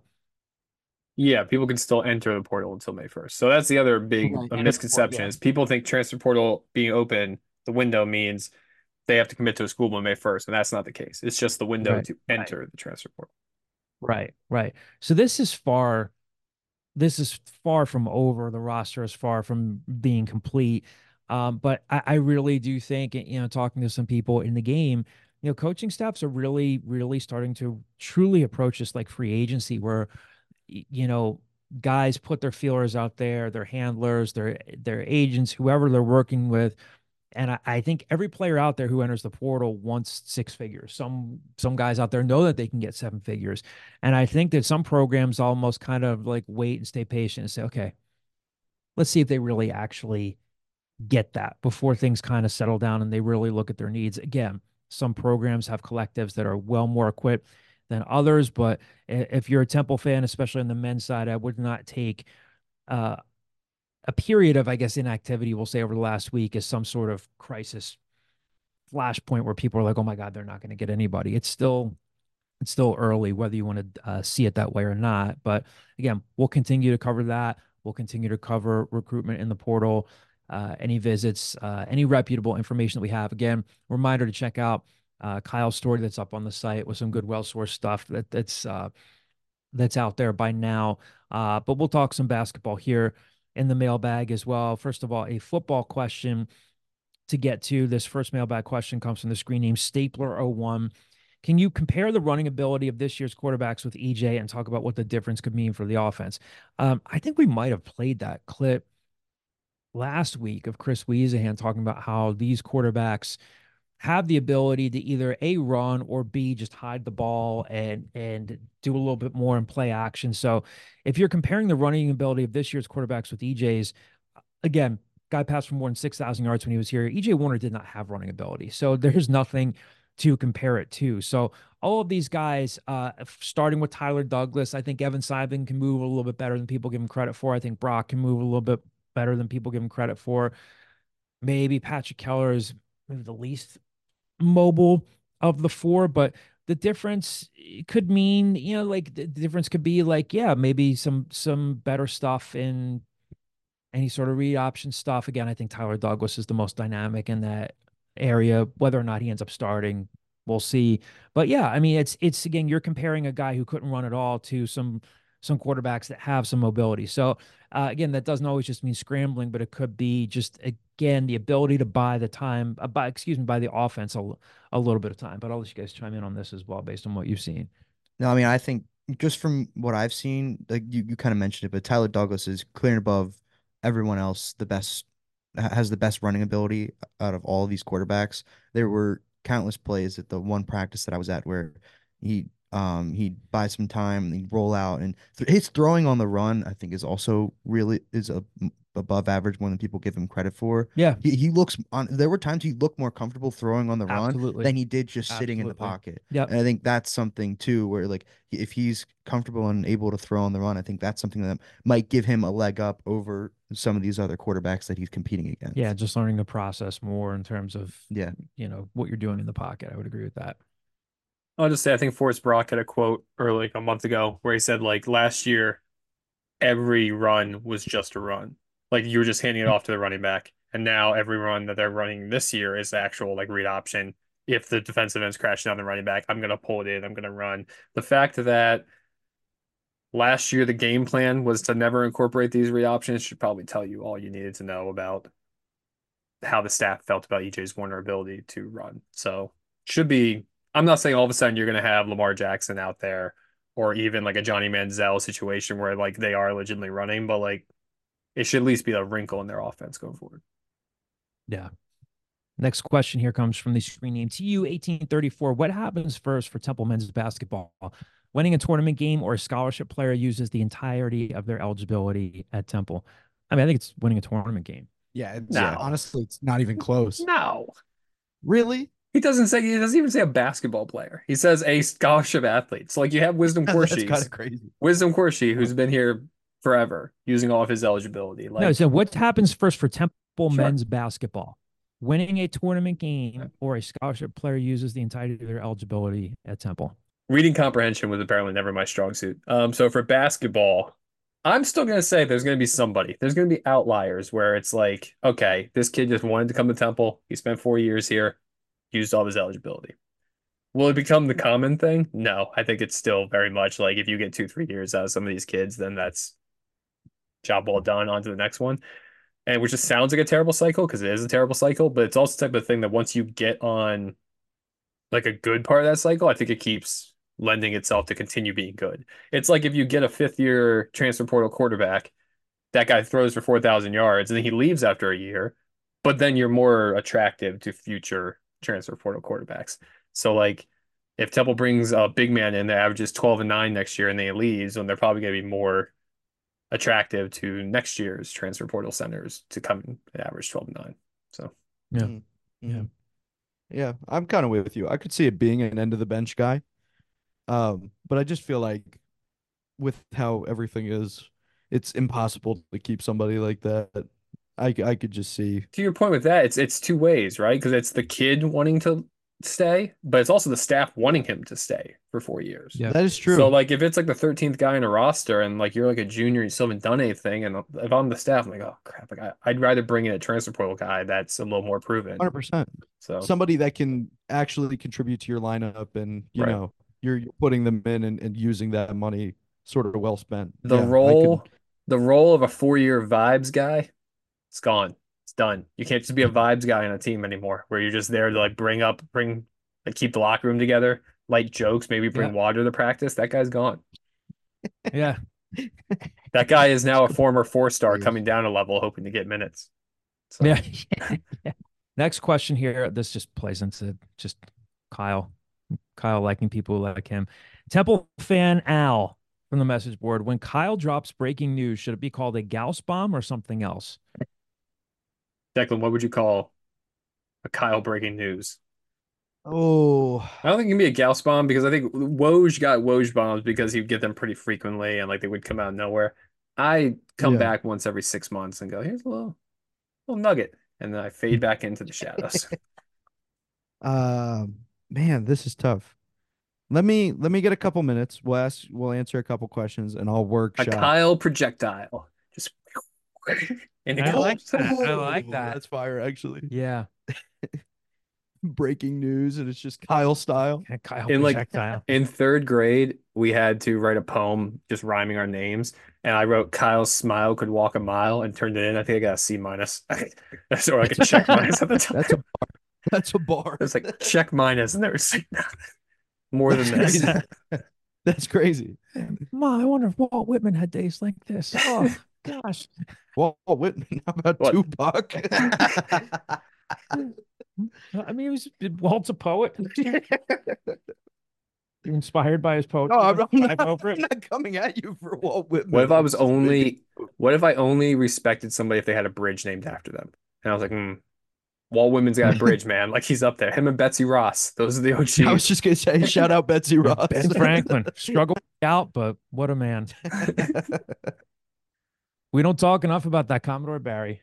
Yeah, people can still enter the portal until May first. So that's the other big Right. a And misconception yeah. is people think transfer portal being open, the window means they have to commit to a school by May first, and that's not the case. It's just the window Right, to right. enter the transfer portal. Right, right. So this is far, this is far from over. The roster is far from being complete. Um, but I, I really do think, you know, talking to some people in the game, you know, coaching staffs are really, really starting to truly approach this like free agency where, y- you know, guys put their feelers out there, their handlers, their their agents, whoever they're working with. And I, I think every player out there who enters the portal wants six figures. Some some guys out there know that they can get seven figures. And I think that some programs almost kind of like wait and stay patient and say, okay, let's see if they really actually get that before things kind of settle down and they really look at their needs. Again, some programs have collectives that are well more equipped than others, but if you're a Temple fan, especially on the men's side, I would not take uh, a period of, I guess, inactivity, we'll say over the last week as some sort of crisis flashpoint where people are like, oh my God, they're not going to get anybody. It's still, it's still early, whether you want to uh, see it that way or not. But again, we'll continue to cover that. We'll continue to cover recruitment in the portal, uh, any visits, uh, any reputable information that we have. Again, reminder to check out uh, Kyle's story that's up on the site with some good, well-sourced stuff that that's uh, that's out there by now. Uh, but we'll talk some basketball here in the mailbag as well. First of all, a football question to get to. This first mailbag question comes from the screen name Stapler oh one. Can you compare the running ability of this year's quarterbacks with E J and talk about what the difference could mean for the offense? Um, I think we might have played that clip last week of Chris Wiesahan talking about how these quarterbacks have the ability to either A, run, or B, just hide the ball and and do a little bit more in play action. So if you're comparing the running ability of this year's quarterbacks with E J's, again, guy passed for more than six thousand yards when he was here. E J Warner did not have running ability. So there's nothing to compare it to. So all of these guys, uh, starting with Tyler Douglas, I think Evan Simon can move a little bit better than people give him credit for. I think Brock can move a little bit better than people give him credit for. Maybe Patrick Keller is maybe the least mobile of the four, but the difference could mean, you know, like the difference could be like, yeah, maybe some some better stuff in any sort of read option stuff. Again, I think Tyler Douglas is the most dynamic in that area. Whether or not he ends up starting, we'll see. But yeah, I mean, it's it's again, you're comparing a guy who couldn't run at all to some some quarterbacks that have some mobility. So uh, again, that doesn't always just mean scrambling, but it could be just again the ability to buy the time, uh, buy excuse me, buy the offense a, a little bit of time. But I'll let you guys chime in on this as well, based on what you've seen. No, I mean, I think just from what I've seen, like you, you kind of mentioned it, but Tyler Douglas is clear and above everyone else, the best, ha- has the best running ability out of all of these quarterbacks. There were countless plays at the one practice that I was at where he Um, he'd buy some time and he'd roll out, and th his throwing on the run, I think, is also really is a, above average more than people give him credit for. Yeah, He he looks on. There were times he looked more comfortable throwing on the run absolutely. than he did just sitting in the Absolutely. pocket. Yep. And I think that's something too, where like if he's comfortable and able to throw on the run, I think that's something that might give him a leg up over some of these other quarterbacks that he's competing against. Yeah, just learning the process more in terms of Yeah. you know what you're doing in the pocket. I would agree with that. I'll just say I think Forrest Brock had a quote early like a month ago where he said like last year every run was just a run. Like you were just handing it off to the running back. And now every run that they're running this year is the actual like read option. If the defensive end's crashing down the running back, I'm gonna pull it in, I'm gonna run. The fact that last year the game plan was to never incorporate these read options should probably tell you all you needed to know about how the staff felt about E J's Warner ability to run. So should be I'm not saying all of a sudden you're going to have Lamar Jackson out there or even like a Johnny Manziel situation where like they are legitimately running, but like it should at least be a wrinkle in their offense going forward. Yeah. Next question here comes from the screen name T U eighteen thirty-four. What happens first for Temple men's basketball? Winning a tournament game or a scholarship player uses the entirety of their eligibility at Temple? I mean, I think it's winning a tournament game. Yeah, it's, No. honestly, it's not even close. No. Really? He doesn't say he doesn't even say a basketball player. He says a scholarship athlete. So like you have Wisdom That's Corshi. kind of crazy. Wisdom Corshi, who's been here forever, using all of his eligibility. Like No, so what happens first for Temple Sure. men's basketball? Winning a tournament game or a scholarship player uses the entirety of their eligibility at Temple. reading comprehension was apparently never my strong suit. Um, so for basketball, I'm still gonna say there's gonna be somebody. There's gonna be outliers where it's like, okay, this kid just wanted to come to Temple. He spent four years here, used all of his eligibility. Will it become the common thing? No, I think it's still very much like if you get two, three years out of some of these kids, then that's job well done. On to the next one. And which just sounds like a terrible cycle because it is a terrible cycle, but it's also the type of thing that once you get on like a good part of that cycle, I think it keeps lending itself to continue being good. It's like if you get a fifth year transfer portal quarterback, that guy throws for four thousand yards and then he leaves after a year, but then you're more attractive to future transfer portal quarterbacks. So like if Temple brings a big man in that averages twelve and nine next year and then he leaves, then they're probably going to be more attractive to next year's transfer portal centers to come and average twelve and nine. So Yeah. Mm-hmm. Yeah. Yeah, I'm kind of with you. I could see it being an end of the bench guy. Um, but I just feel like with how everything is, it's impossible to keep somebody like that. I I could just see. To your point with that, it's it's two ways, right? Because it's the kid wanting to stay, but it's also the staff wanting him to stay for four years. Yeah. That is true. So like if it's like the thirteenth guy in a roster and like you're like a junior, you still haven't done anything, and if I'm the staff, I'm like, oh crap, like I, I'd rather bring in a transfer portal guy that's a little more proven. one hundred percent. So Somebody that can actually contribute to your lineup and, you Right. know, you're, you're putting them in and, and using that money sort of well spent. the Yeah, I role, could- the role of a four-year vibes guy, it's gone. It's done. You can't just be a vibes guy on a team anymore, where you're just there to like bring up, bring, like keep the locker room together, light jokes, maybe bring Yeah. water to practice. That guy's gone. Yeah. That guy is now a former four-star Yes. coming down a level, hoping to get minutes. So Yeah. Yeah. Next question here. This just plays into just Kyle. Kyle liking people who like him. Temple fan Al from the message board. When Kyle drops breaking news, should it be called a Gauss bomb or something else? Declan, what would you call a Kyle breaking news? Oh, I don't think it can be a Gauss bomb because I think Woj got Woj bombs because he'd get them pretty frequently and like they would come out of nowhere. I come Yeah. back once every six months and go, here's a little, little nugget. And then I fade back into the shadows. um, man, this is tough. Let me let me get a couple minutes. We'll ask, we'll answer a couple questions, and I'll A workshop. Kyle projectile. Just and it I like goes. that. I like that. That's fire, actually. Yeah. Breaking news, and it's just Kyle style. A Kyle In, like, projectile. In third grade, we had to write a poem just rhyming our names. And I wrote Kyle's smile could walk a mile and turned it in. I think I got a C minus. That's or like a check minus at the time. That's a bar. That's a bar. It's like check minus. Never seen that. More than That's this. crazy. That's crazy. Ma, I wonder if Walt Whitman had days like this. Oh, gosh. Walt Whitman. How about What? Tupac? I mean, he was Walt's a poet. You're inspired by his poetry. No, I'm, I'm Drive not, over I'm it. not coming at you for Walt Whitman. What if I was It's just maybe- only what if I only respected somebody if they had a bridge named after them? And I was like, hmm, Walt Whitman's got a bridge, man. Like he's up there. Him and Betsy Ross. Those are the O Gs. I was just gonna say, shout out Betsy Ross. Ben Franklin struggled out, but what a man. We don't talk enough about that Commodore Barry.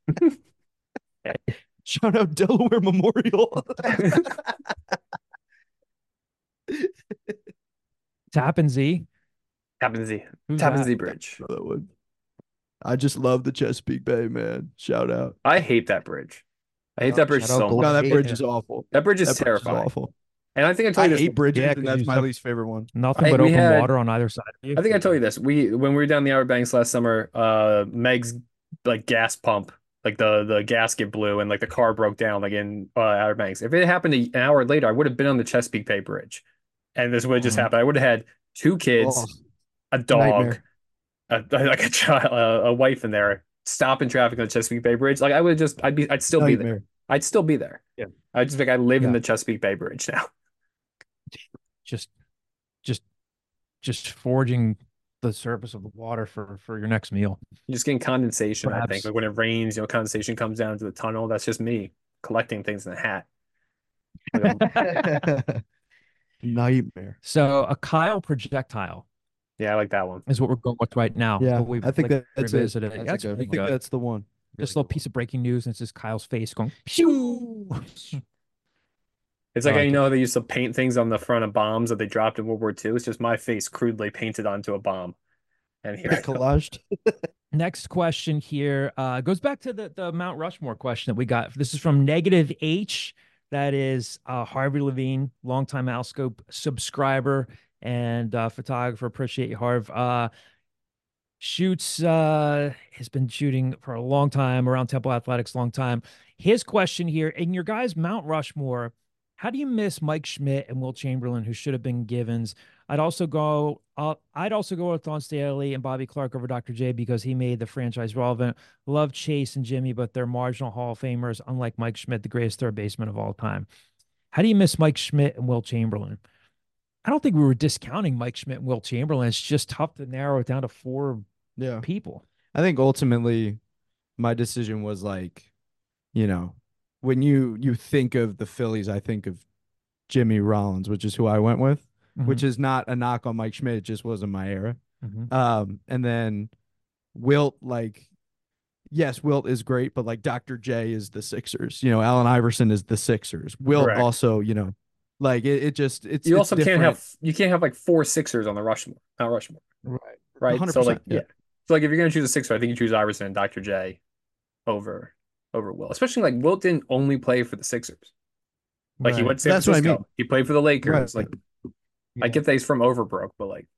Shout out Delaware Memorial. Tappan Z. Tappan Zee. Who's Tappan that? Zee Bridge. That one. I just love the Chesapeake Bay, man. Shout out. I hate that bridge. I hate Oh, that bridge shout out so Gold much. No, that Gate. bridge is awful. That bridge is That bridge is terrifying. awful. And I think I told I you this. hate bridges, Yeah, and 'cause that's you my have- least favorite one. Nothing I- but we open had- water on either side of you. I think I told you this. We when we were down the Outer Banks last summer, uh, Meg's like gas pump, like the the gasket blew, and like the car broke down, like in uh, Outer Banks. If it happened a, an hour later, I would have been on the Chesapeake Bay Bridge, and this would have just Mhm. happened. I would have had two kids, Oh, a dog, nightmare. a, like a child, a, a wife in there, stopping traffic on the Chesapeake Bay Bridge. Like I would just, I'd be, I'd still be there. Nightmare. I'd still be there. Yeah. I'd just be like, I live in Yeah. the Chesapeake Bay Bridge now. Just, just, just forging the surface of the water for for your next meal. You're just getting condensation, I think. Perhaps. Like when it rains, you know, condensation comes down to the tunnel. That's just me collecting things in a hat. Like, I'm- Nightmare. So a Kyle projectile yeah, I like that one. is what we're going with right now. Yeah, but we've, I think like, that- that's it. revisited it. That's a That's good I pretty think good. that's the one. Just a little piece of breaking news, and it's just Kyle's face going. Pew! It's like I how like you it. know how they used to paint things on the front of bombs that they dropped in World War Two. It's just my face crudely painted onto a bomb. And here I go. Collaged. Next question here uh, goes back to the, the Mount Rushmore question that we got. This is from Negative H. That is uh, Harvey Levine, longtime Alscope subscriber and uh, photographer. Appreciate you, Harv. Uh, shoots, uh, has been shooting for a long time around Temple Athletics, long time. His question here, in your guys' Mount Rushmore, how do you miss Mike Schmidt and Will Chamberlain, who should have been Givens? I'd also go. Uh, I'd also go with Don Staley and Bobby Clark over Doctor J because he made the franchise relevant. Love Chase and Jimmy, but they're marginal Hall of Famers. Unlike Mike Schmidt, the greatest third baseman of all time. How do you miss Mike Schmidt and Will Chamberlain? I don't think we were discounting Mike Schmidt and Will Chamberlain. It's just tough to narrow it down to four Yeah. people. I think ultimately my decision was like, you know, when you you think of the Phillies, I think of Jimmy Rollins, which is who I went with, which is not a knock on Mike Schmidt. It just wasn't my era. Mhm. Um, and then Wilt, like, yes, Wilt is great, but like Doctor J is the Sixers. You know, Allen Iverson is the Sixers. Wilt Correct. also, you know, like it, it just it's You it's also can't different. have you can't have like four Sixers on the Rushmore, not Rushmore, right. right? So like one hundred percent, yeah. yeah. So like if you're gonna choose a Sixer, I think you choose Iverson and Doctor J over over Will. Especially like Wilt didn't only play for the Sixers. Like he Right. went to San That's what I Francisco. mean. He played for the Lakers. Right. Like I get that he's from Overbrook, but like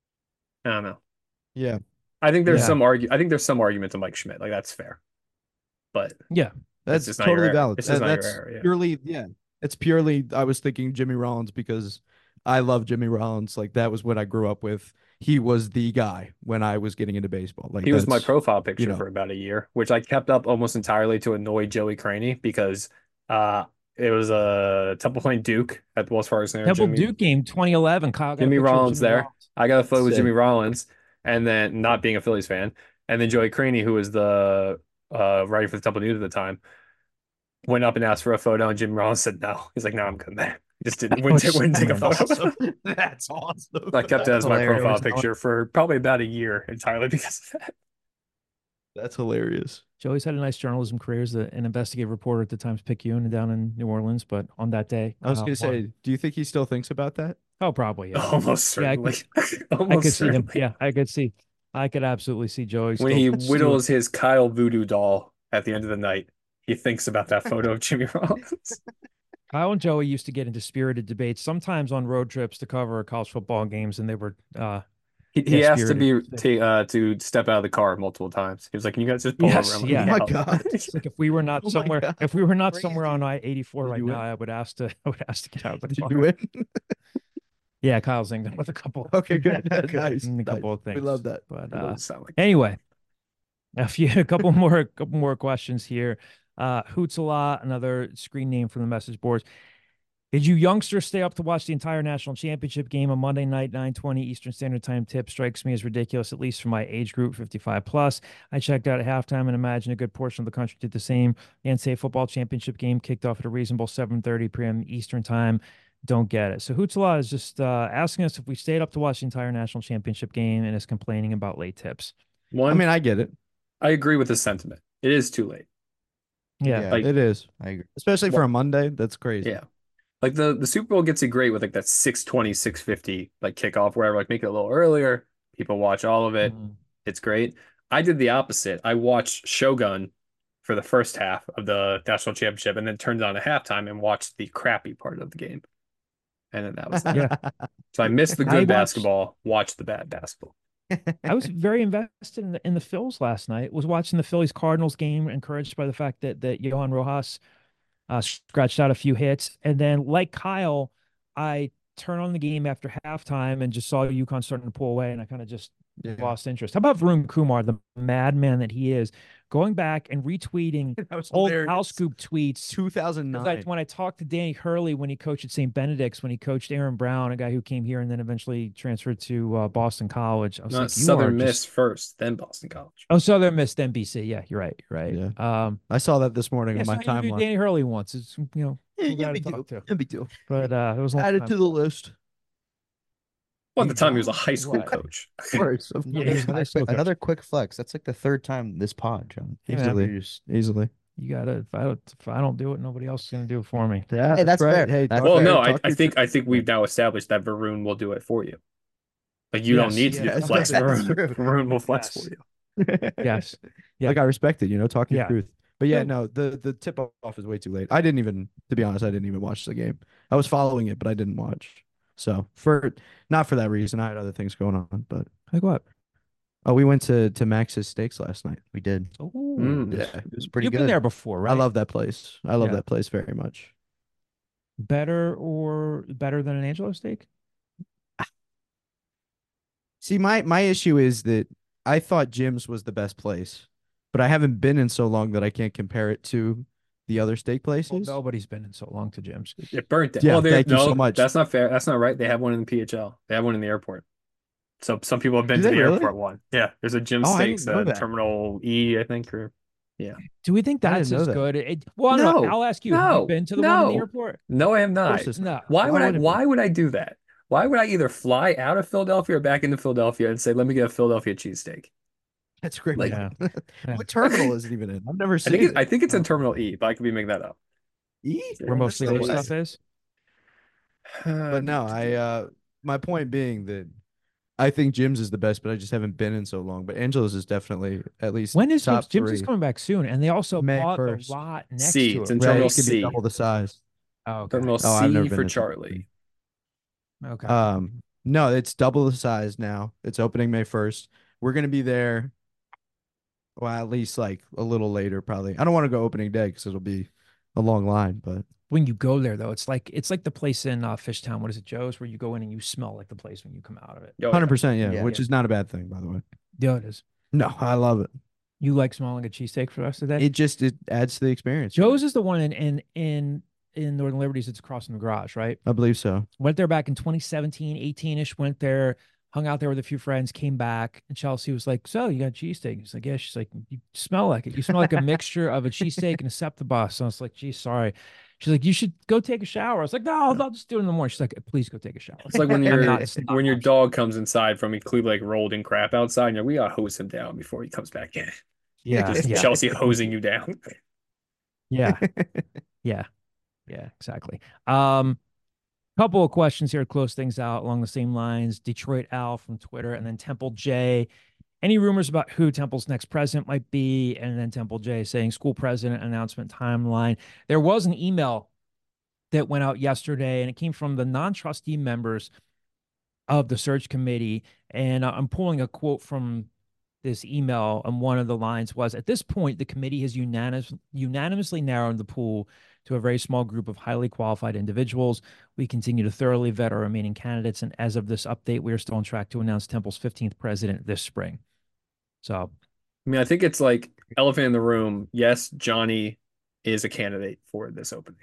I don't know. Yeah. I think there's Yeah. some argue. I think there's some argument to Mike Schmidt. Like that's fair, but Yeah. That's just not your totally era. valid. It's just Uh, not your that's era, yeah. purely, yeah. It's purely, I was thinking Jimmy Rollins because I love Jimmy Rollins. Like that was what I grew up with. He was the guy when I was getting into baseball. Like he was my that's- profile picture know. for about a year, which I kept up almost entirely to annoy Joey Craney because uh it was a Temple playing Duke at the Wells Fargo Center. Temple Jimmy, Duke game twenty eleven. Kyle got a Jimmy picture of Rollins Jimmy there. Rollins. I got a photo with Sick. Jimmy Rollins, and then not being a Phillies fan, and then Joey Craney, who was the uh writer for the Temple News at the time, went up and asked for a photo, and Jimmy Rollins said no. He's like, no, I'm good, man. He just didn't wouldn't, take- wouldn't take a That's photo. awesome. That's awesome. I kept it as my Hilarious. profile picture for probably about a year entirely because of that. That's hilarious. Joey's had a nice journalism career as a- an investigative reporter at the Times Picayune down in New Orleans, but on that day, I was uh, gonna say, do you think he still thinks about that? oh, probably, yeah. Almost Yeah, I certainly. I Almost could see him. certainly. Yeah, I could see. I could absolutely see Joey When still- he still- whittles his Kyle voodoo doll at the end of the night, he thinks about that photo of Jimmy Rollins. Kyle and Joey used to get into spirited debates, sometimes on road trips to cover college football games, and they were uh He, he Yeah, asked to be spirited. to, uh, to step out of the car multiple times. He was like, "Can you guys just pull Yes, over?" I'm yeah. like, Oh my "No." God. it's like if we were not Oh my somewhere God. if we were not Crazy. somewhere on I eighty-four Did right you now, win? I would ask to I would ask to get out of the Did car. you win? Yeah, Kyle's in with a couple. Okay, good. nice. Mm, a couple nice. of things. We love that. But It uh doesn't sound like anyway, a few a couple more a couple more questions here. Uh Hoots a lot, another screen name from the message boards. Did you youngsters stay up to watch the entire national championship game on Monday night, nine twenty Eastern Standard Time tip? Strikes me as ridiculous, at least for my age group, fifty-five plus. I checked out at halftime and imagine a good portion of the country did the same. The N C double A football championship game kicked off at a reasonable seven thirty p m Eastern Time. Don't get it. So Hootsala is just uh, asking us if we stayed up to watch the entire national championship game and is complaining about late tips. One, I mean, I get it. I agree with the sentiment. It is too late. Yeah. Yeah. Like, It is, I agree. especially for a Monday. That's crazy. yeah. Like the, the Super Bowl gets it great with like that six twenty, six fifty like kickoff, wherever, like make it a little earlier. People watch all of it. Mhm. It's great. I did the opposite. I watched Shogun for the first half of the national championship and then turned it on at halftime and watched the crappy part of the game. And then that was that. Yeah. So I missed the I good watched- basketball, watched the bad basketball. I was very invested in the, in the Phils last night. Was watching the Phillies Cardinals game, encouraged by the fact that that Johan Rojas uh, scratched out a few hits, and then like Kyle, I turned on the game after halftime and just saw UConn starting to pull away, and I kind of just Yeah. lost interest. How about Varun Kumar, the madman that he is, going back and retweeting That was old hilarious. House Scoop tweets? two thousand 'Cause nine. I, when I talked to Danny Hurley when he coached at Saint Benedict's, when he coached Aaron Brown, a guy who came here and then eventually transferred to uh, Boston College, I was Not like, you are Southern Miss just- first, then Boston College. Oh, Southern Miss, then B C. Yeah, you're right. You're right. Yeah. Um, I saw that this morning yeah, on so my I interviewed timeline. Danny Hurley once. It's you know, Yeah, cool yeah, guy big to deal. talk to. Yeah, big deal. But uh, it was a long Add it time to the list. Well, at the time he was a high school Right. coach. Of course. Of Yeah, course. he's a high Another, school quick, coach. another quick flex. That's like the third time this pod, John. Yeah, man. Easily. You just- Easily. You gotta. If I don't, if I don't do it, nobody else is gonna do it for me. Yeah. Hey, that's right. fair. Hey, That's talk- Well, fair. no, talk I, your I think I truth. think we've now established that Varun will do it for you. Like you don't Yes, need to do yes, the flex. that's Varun, true. Varun will flex Yes. for you. Yes. Yeah. Like I respect it, you know, talk your Yeah. truth. But yeah, Yeah. no, the the tip off is way too late. I didn't even, to be honest, I didn't even watch the game. I was following it, but I didn't watch. So for not for that reason, I had other things going on. But Like what? oh, we went to to Max's Steaks last night. We did. Oh, Mm. Yeah, It was pretty you've good. been there before, right? I love that place. I love Yeah. that place very much. better or better than an Angelo steak. See, my my issue is that I thought Jim's was the best place, but I haven't been in so long that I can't compare it to the other steak Well, places. nobody's been in so long to Jim's. It burnt it. Yeah, well, there- thank you no, so much. That's not fair. That's not right. They have one in the P H L. They have one in the airport. So some people have been Do to they the really? airport one. Yeah, there's a Jim Oh, I Steaks didn't know uh, that. Terminal E, I think, or Do we think I didn't that's know as that. good? It, well, no. No. I'll ask you. Have No. you been to the one in the No. airport? no, I have Of not. course it's No. Why would I? would it be? Why would I do that? Why would I either fly out of Philadelphia or back into Philadelphia and say, "Let me get a Philadelphia cheesesteak"? That's great. Like- Yeah. What terminal is it even in? I've never I seen think it, it. I think it's in Oh. Terminal E, but I could be making that up. E? Where most of the other That's stuff is. But no, I uh my point being that I think Jim's is the best, but I just haven't been in so long. But Angelo's is definitely at least When is top Jim's? Jim's is three. coming back soon, and they also May bought first. the lot next C, to it's it. in Right, Terminal it's gonna be C. double the size. Oh, okay. Terminal Oh, I've never C been for to Charlie. Okay. Um, no, it's double the size now. It's opening May first. We're gonna be there. Well, at least like a little later, probably. I don't want to go opening day because it'll be a long line, but When you go there, though, it's like it's like the place in uh, Fishtown. What is it, Joe's? Where you go in and you smell like the place when you come out of it. Oh, yeah. hundred percent, yeah, Yeah. which is not a bad thing, by the way. Yeah, it is. No, I love it. You like smelling a cheesesteak for the rest of the day? It just it adds to the experience. Joe's is the one in in in in Northern Liberties. It's across from the garage, right? I believe so. Went there back in twenty seventeen, eighteen-ish. Went there, hung out there with a few friends, came back, and Chelsea was like, "So you got a cheesesteak?" He's like, "Yeah." She's like, "You smell like it. You smell like a mixture of a cheesesteak and a septibus." And I was like, "Geez, sorry." She's like, "You should go take a shower." I was like, "No, I'll, I'll just do it in the morning." She's like, "Please go take a shower." It's like when I'm your not- it's not when your much. dog comes inside from Cleveland, like rolled in crap outside, and you're like, we gotta hose him down before he comes back in. Yeah, Just yeah, Chelsea hosing you down. yeah, yeah, yeah, exactly. Um, couple of questions here to close things out along the same lines. Detroit Al from Twitter, and then Temple J. Any rumors about who Temple's next president might be? And then Temple J saying school president announcement timeline. There was an email that went out yesterday, and it came from the non-trustee members of the search committee. And I'm pulling a quote from this email, and one of the lines was, "At this point, the committee has unanimous, unanimously narrowed the pool to a very small group of highly qualified individuals. We continue to thoroughly vet our remaining candidates, and as of this update, we are still on track to announce Temple's fifteenth president this spring." So, I mean, I think it's like elephant in the room. Yes, Johnny is a candidate for this opening.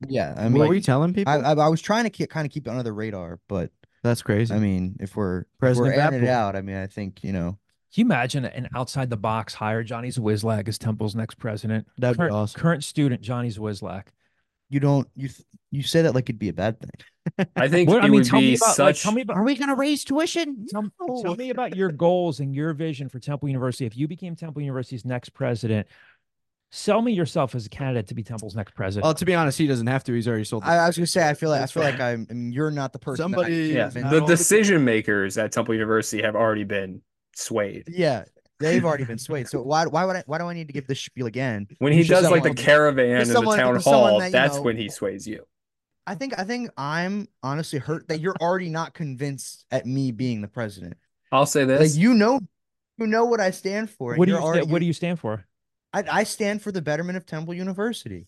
Yeah, I what mean, were you telling people? I, I I was trying to keep, kind of keep it under the radar, but That's crazy. I mean, if we're if we're President airing it Apple. out, I mean, I think you know, Can you imagine an outside the box hire Johnny Zwizlak as Temple's next president? That'd be current, awesome. Current student Johnny Zwizlak. you don't you th- you say that like it'd be a bad thing. I think What, it I mean, would tell me be about like such. tell me about Are we gonna raise tuition? tell, tell me about your goals and your vision for Temple University. If you became Temple University's next president, sell me yourself as a candidate to be Temple's next president. Well, to be honest, he doesn't have to. He's already sold. I, I was gonna say, I feel like I That's feel fine. like I'm. I mean, you're not the person. that I Somebody- can Yeah, convince. not the all the- decision makers at Temple University have already been swayed. Yeah, they've already been swayed. So why why would I why do I need to give this spiel again? When You he should does like the someone- caravan just and the someone- town just someone hall, that, you that's know- when he sways you. I think I think I'm honestly hurt that you're already not convinced at me being the president. I'll say Like this. you know, you know what I stand for. and what do you you're sta- already- what do you stand for? I, I stand for the betterment of Temple University.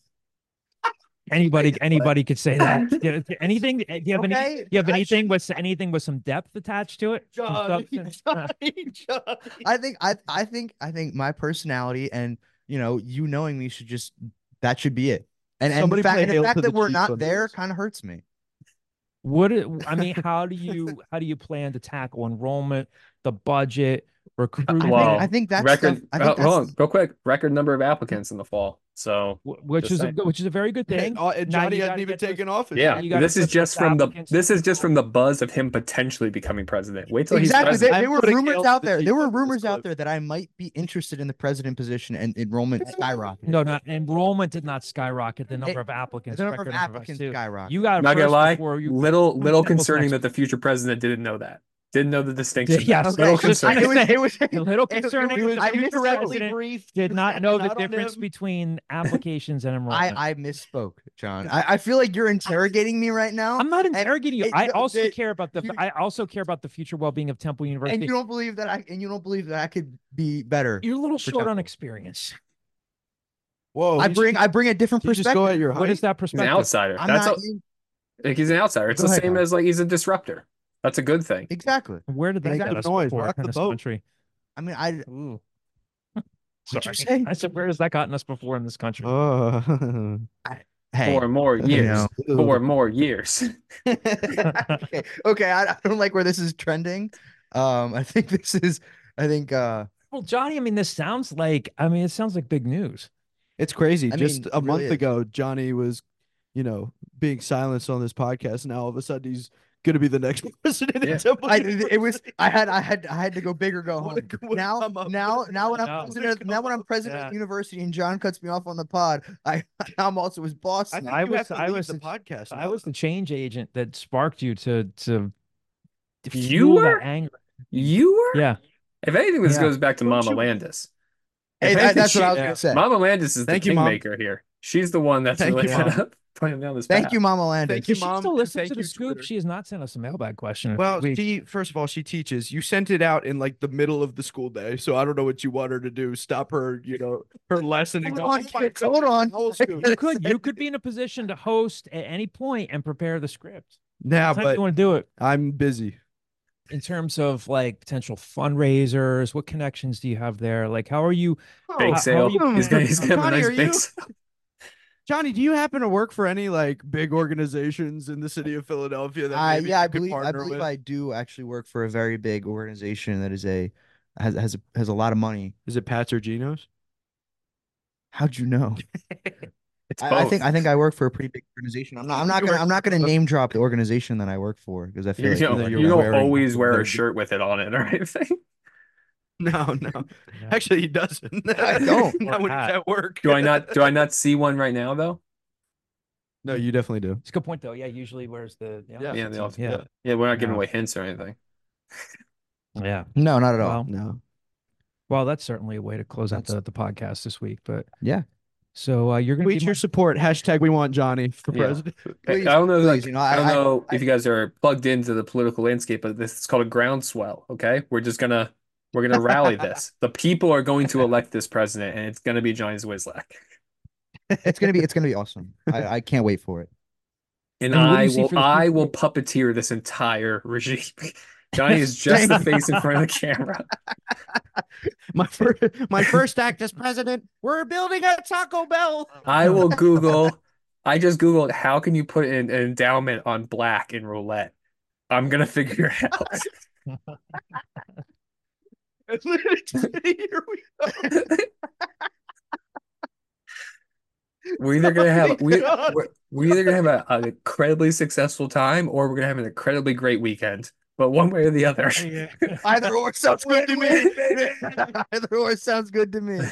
Anybody anybody could say that. Do you- anything? Do you have any? Okay, Do you have I anything with anything with some depth attached to it? Some Johnny, substance? Johnny, Johnny. I think I I think I think my personality and you know you knowing me should just that should be it. And and Somebody the fact, play and the Hail fact to that the we're Chiefs not on there this. kind of hurts me. What it- I mean, how do you how do you plan to tackle enrollment, the budget, recruitment? I Well, think I think that's record. stuff- I think uh, hold on, that's real quick. Record number of applicants in the fall. So wh- which Just is a, saying. good- which is a very good thing. Oh, and Now Johnny you hasn't gotta even get those- taken office. yeah, you gotta this put is those just from the applicants this in is just from the buzz of him potentially becoming president. Wait till exactly. he's There, president. there were I'm putting rumors Hail to out the there. Chiefs There were on this rumors out clip. there that I might be interested in the president position and enrollment skyrocketed. No, not enrollment did not skyrocket. The number It- of applicants, the number of record applicants too. skyrocketed. You got Not gonna first lie, before you. little little Temple's concerning next. that the future president didn't know that. Didn't know the distinction. Yes, Okay, little it's just- concerning. it was it was A little it- it concerning. was- that I the future incorrectly president briefed. did not know the Not on difference him. between applications and enrollment. I I misspoke, John. I, I feel like you're interrogating me right now. I'm not interrogating you. it- I no, also it- care about the. you- I also care about the future well-being of Temple University. and you don't believe that I and you don't believe that I could be better. You're a little for short on Temple. experience. Whoa. I you bring should- I bring a different you just perspective. go at your What is height. that He's an perspective? outsider. I'm That's not a, like he's an outsider. It's Go the ahead, same Alex. as like he's a disruptor. That's a good thing. exactly. Where did that Make get some us noise, before rock in the this boat. country? I mean, I Ooh. What'd you Sorry. say? I said, where has that gotten us before in this country? Oh. hey. Four more years. know. Four more years. okay, okay. I, I don't like where this is trending. Um, I think this is. I think. Uh, Well, Johnny, I mean, this sounds like. I mean, it sounds like big news. It's crazy. I Just mean, a it really month is. ago, Johnny was, you know, being silenced on this podcast. Now all of a sudden he's gonna be the next president. Yeah. Of Temple I it was. University. I had. I had. I had to go big or go What a- home. what a Now, come up. now, now when I'm No. president, of- now when I'm president of Yeah. the university and John cuts me off on the pod, I I'm also his boss. I now. think I you was- have to I leave was the the- podcast. I now. was the change agent that sparked you to to. to You fuel that were? anger. You were? Yeah. If anything, this Yeah. goes back to Don't Mama you- Landis. Hey, If that- anything, that's what she- I was yeah. gonna say. Mama Landis is the Thank you, Mom. kingmaker here. She's the one that's Thank really you, kind Mom. of putting him down this Thank path. you, Mama Landis. Thank you, Does she Mom, still and listen thank to the you, scoop? Twitter. She has not sent us a mailbag question. Well, We- she first of all, she teaches. You sent it out in like the middle of the school day, so I don't know what you want her to do. Stop her, you know, her lesson and Hold go. on, "Oh my kids, God, hold on." old school." you could you could be in a position to host at any point and prepare the script. Nah, How do but you want to do it I'm busy. in terms of like potential fundraisers? What connections do you have there? Like, how are you? Bake how- how sale. are you- He's gonna, he's gonna have a Connie, nice are bake you- sale. Johnny, do you happen to work for any like big organizations in the city of Philadelphia that I maybe yeah, you I could believe I partner believe with? I do actually work for a very big organization that is a has has a, has a lot of money. Is it Pat's or Geno's? How'd you know? It's I, I both. think I think I work for a pretty big organization. I'm not I'm not You gonna work I'm not gonna for- name drop the organization that I work for because I feel You like don't, that you you're don't wearing always wear a the- shirt with it on it or anything. No, no. Yeah. Actually, he doesn't. I don't. Not when he's Hat. at work. Do I not? Do I not see one right now though? No, you definitely do. It's a good point though. Yeah, usually where's the Yeah. yeah Yeah, the office. yeah Yeah, we're not giving No. away hints or anything. yeah. no, not at all. Well, No. well, that's certainly a way to close out That's- the, the podcast this week. But Yeah. so uh, you're gonna Tweet be your my- support. Hashtag we want Johnny for Yeah. president. I- Please, I don't know. please, like, you know, I, don't I- I- know I- if you guys are plugged into the political landscape, but this is called a groundswell. Okay, we're just gonna we're gonna rally this. The people are going to elect this president, and it's gonna be Johnny Zwizlak. It's gonna be it's gonna be awesome. I, I can't wait for it. And, And what do I you see will for the I future? will puppeteer this entire regime. Johnny is just the face in front of the camera. My first, my first act as president. We're building a Taco Bell. I will Google I just Googled how can you put an, an endowment on black in roulette. I'm gonna figure it out. Here we go. We're either gonna have we God. we're, we're either gonna have a, an incredibly successful time or we're gonna have an incredibly great weekend. But one way or the other. Yeah. Either or sounds good to me. Either or sounds good to me.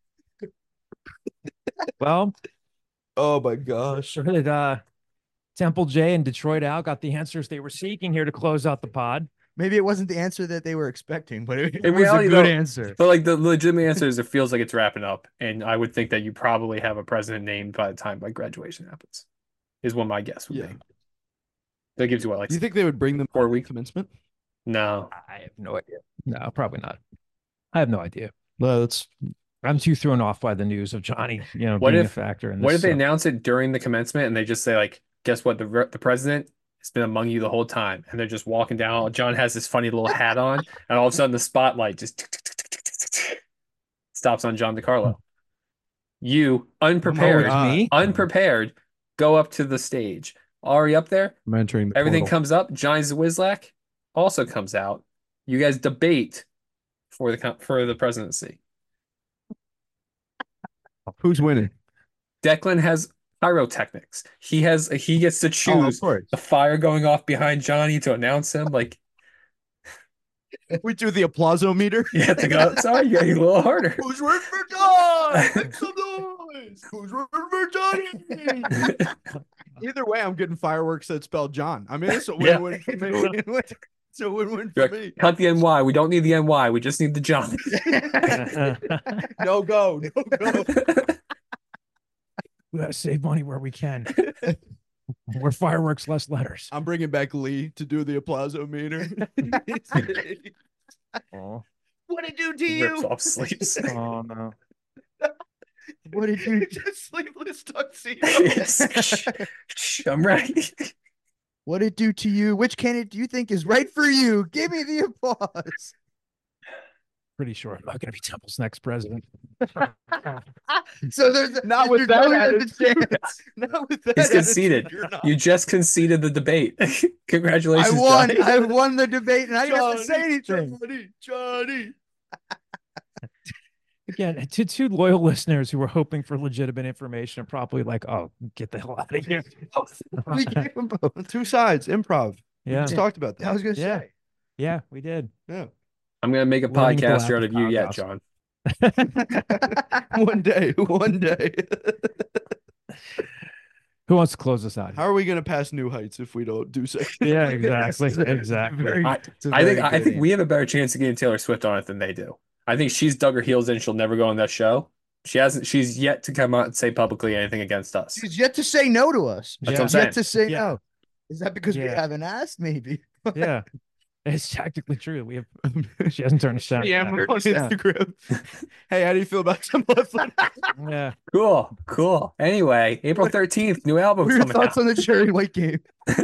Well, Oh my gosh. sure that uh, Temple J and Detroit Al got the answers they were seeking here to close out the pod. Maybe it wasn't the answer that they were expecting, but it, it In was reality, a good though- answer. But like the legitimate answer is it feels like it's wrapping up. And I would think that you probably have a president named by the time like graduation happens. Is what my guess would Yeah. be. That gives you what, like Do you think they would bring them four for weeks? commencement? No. I have no idea. No, probably not. I have no idea. No, that's I'm too thrown off by the news of Johnny, you know, What being if- a factor in What this. if they so- announce it during the commencement and they just say like, guess what? The re- the president has been among you the whole time, and they're just walking down. John has this funny little hat on, and all of a sudden the spotlight just stops on John DeCarlo. You unprepared, Oh, it's me? unprepared, go up to the stage. Already up there, I'm entering the everything portal. comes up. Johnny Zwizlak also comes out. You guys debate for the co- for the presidency. Who's winning? Declan has pyrotechnics. He has he gets to Oh, of choose course. the fire going off behind Johnny to announce him. Like We do the applausometer. you have to go. Sorry, you got to get a little harder. Who's rooting for John? Make some noise. Who's rooting for Johnny? Either way, I'm getting fireworks that spell John. I mean, it's a Yeah. win-win for me. It's a win-win for You're me. like, cut the N Y. We don't need the N Y. We just need the John. No go. No go. We gotta save money where we can. More fireworks, less letters. I'm bringing back Lee to do the applausometer. Oh, What did it do to Rips you? off sleeves. oh no. What did you Just sleeveless tuxedo. I'm ready. What did it do to you? Which candidate do you think is right for you? Give me the applause. Pretty sure I'm not gonna be Temple's next president. So there's Not with there's that always a attitude. chance. Not with that. He's attitude, conceded. you're not. You just conceded the debate. Congratulations, I won. Johnny. I won the debate, and I didn't have to say Johnny, anything. Johnny, Johnny. Again, to two loyal listeners who were hoping for legitimate information are probably like, oh, get the hell out of here. We gave them both. Two sides, improv. We Yeah. just talked about that. I was gonna Yeah. say. Yeah, we did. Yeah. I'm gonna make a Learning to laugh podcaster out at of you yet, powerhouse. John. One day, one day. Who wants to close us out? How are we going to pass new heights if we don't do second? Yeah, exactly. Exactly. Very- I, it's a I think very I good think answer. we have a better chance of getting Taylor Swift on it than they do. I think she's dug her heels in. She'll never go on that show. She hasn't. She's yet to come out and say publicly anything against us. She's yet to say no to us. That's Yeah. what I'm saying. Yet to say Yeah. no. Is that because we Yeah. haven't asked? Maybe. Yeah. It's technically true. We have she hasn't turned us down. Yeah, I'm yet. on Instagram. Hey, how do you feel about some left? Yeah. Cool, cool. Anyway, April thirteenth, new album What are your coming thoughts out. on the Cherry White game?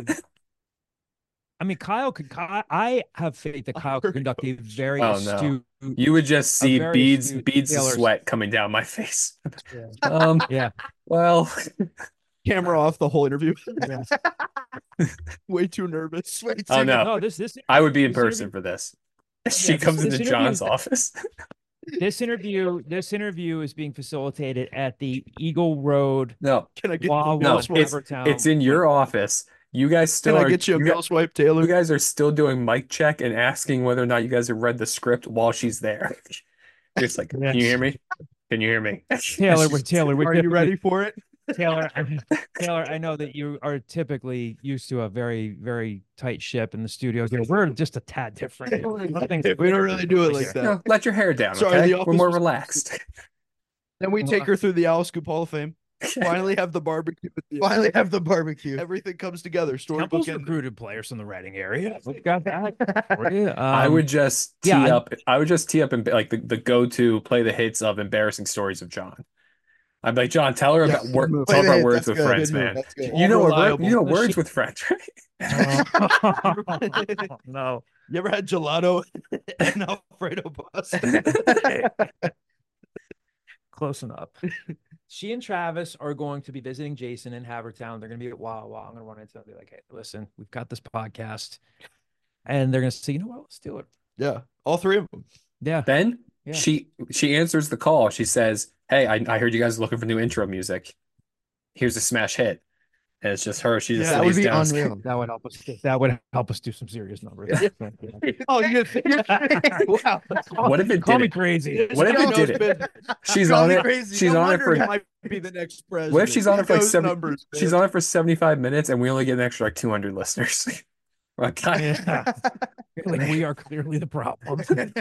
I mean, Kyle could. Ky- I have faith that Kyle could conduct a very Oh, no. astute. You would just see very beads, astute beads of Taylor- sweat coming down my face. Yeah. Um, Yeah. well, Camera off the whole interview. Yeah. Way too nervous. Wait, Oh, no. No, this this I would be in This interview- person for this. She this- comes this into interview John's is- office. this interview this interview is being facilitated at the Eagle Road Can No, I get Wawa no, no, it's Havertown. it's in your office. You guys Can still I are. get you a you, bill guys, swipe, Taylor? you guys are still doing mic check and asking whether or not you guys have read the script while she's there. It's like, Yes. can you hear me? Can you hear me? Taylor. We're Taylor. We're Are you typically- ready for it? Taylor, I- Taylor, I know that you are typically used to a very, very tight ship in the studios. Here, we're just a tad different. Nothing's- We don't really do it like Yeah. that. No, let your hair down. Sorry, okay? the We're office more was- relaxed. Then we take her through the Owl Scoop Hall of Fame. Finally have the barbecue. At the Finally have the barbecue. Everything comes together. Temple's Storybook and recruited players from the Reading area. We've got that for you. I Um, would just tee yeah, I- up. I would just tee up and like the, the go-to play the hits of embarrassing stories of John. I'm like, John, tell her about Yeah, work, good move. talk Play the about hit, words that's with good, friends, good move, man. that's good. You know All what? word- reliable. You know Well, words she- with friends, right? no. You ever had gelato and Alfredo pasta? Close enough. she and Travis are going to be visiting Jason in Havertown. They're going to be at Wawa. I'm going to run into them and be like, hey, listen, we've got this podcast. And they're going to say, you know what? Let's do it. Yeah, all three of them. Yeah. Then Yeah. she she answers the call. She says, hey, I, I heard you guys are looking for new intro music. Here's a smash hit. And it's just her. She just That would lays be down. unreal. That would help us. That would help us do some serious numbers. Oh, you Wow. What if it Call did me it? crazy. What if it Knows did it? been- She's Call on me it. crazy. She's No on it wonder for. He he might be the next president. What if she's on He it for like knows seven? numbers, She's man. on it for seventy-five minutes, and we only get an extra like two hundred listeners. Like, Yeah. Like we are clearly the problem.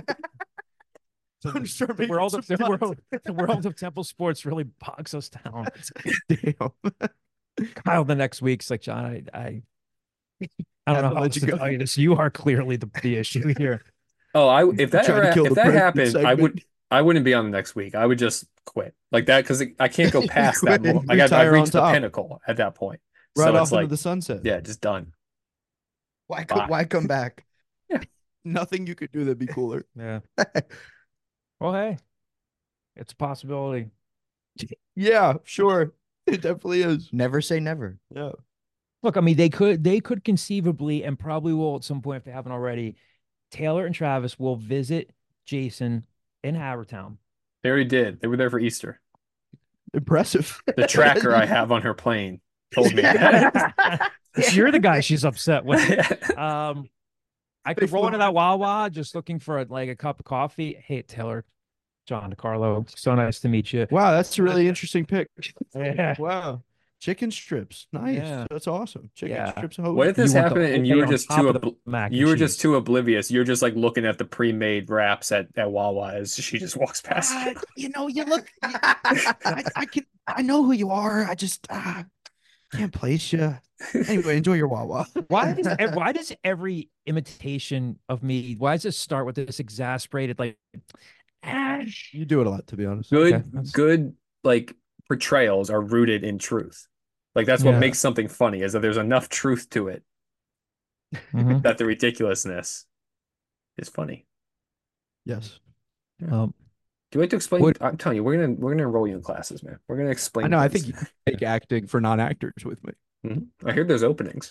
I'm sure The world of the world, the world of Temple sports really bogs us down. Damn. Kyle, the next week's like, John, I, I, I Have don't know to how let else you to go. tell you this. You are clearly the, the issue here. oh, I if that Trying to ever, kill if the that president happened, I segment. would I wouldn't be on the next week. I would just quit like that because I can't go past that. Quit. mo- Like I've, I've Retire on reached the top. pinnacle at that point. Right So off it's into like, the sunset. yeah, just done. Why come, Bye. why come back? Nothing you could do that'd be cooler. Yeah. Well, hey, it's a possibility. Yeah, sure. It definitely is. Never say never. Yeah. Look, I mean, they could they could conceivably and probably will at some point if they haven't already. Taylor and Travis will visit Jason in Havertown. They already did. They were there for Easter. Impressive. The tracker I have on her plane told me that. You're the guy she's upset with. Um, I could They roll flew into that Wawa just looking for a, like a cup of coffee. Hey, Taylor, John DeCarlo, so nice to meet you. Wow, that's a really interesting pick. Yeah. Wow. Chicken strips. Nice. Yeah. That's awesome. Chicken Yeah. strips. What if this You want the happened and whole you were thing on just top too of the obl- mac and you were just cheese. too oblivious? You're just like looking at the pre-made wraps at, at Wawa as she just walks past. Ah, you know, you look. I, I can. I know who you are. I just uh, can't place you. Anyway, enjoy your Wawa. Why does ev- why does every imitation of me? Why does it start with this exasperated like? "Ah." You do it a lot, to be honest. Good, Okay, that's- good like portrayals are rooted in truth. Like that's what Yeah. makes something funny is that there's enough truth to it Mhm. that the ridiculousness is funny. Yes. Um, Do we have to explain? Would- I'm telling you, we're gonna we're gonna enroll you in classes, man. We're gonna explain. I know. I things. think you take acting for non-actors with me. Mhm. I hear there's openings.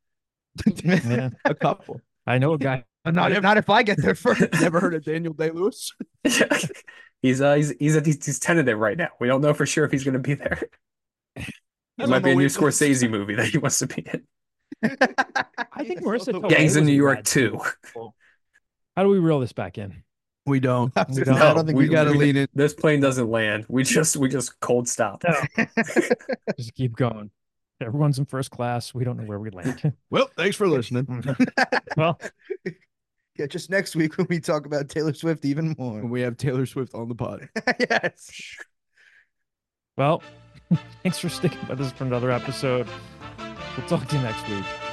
yeah. A couple. I know a guy. Not, if, not if I get there first. Never heard of Daniel Day-Lewis? he's uh he's he's, he's he's tentative right now. We don't know for sure if he's gonna be there. It He's might on be the a new wait list. Scorsese movie that he wants to be in. I think Marissa Tomei Gangs in was New a York rad two. sequel. How do we reel this back in? We don't. We I don't. don't think we we, gotta we- lean in. This plane doesn't land. We just we just cold stop. Just keep going. Everyone's in first class. We don't know where we land. Well, thanks for listening. Well, Yeah, just next week when we talk about Taylor Swift even more. When we have Taylor Swift on the pod. Yes. well, thanks for sticking with us for another episode. We'll talk to you next week.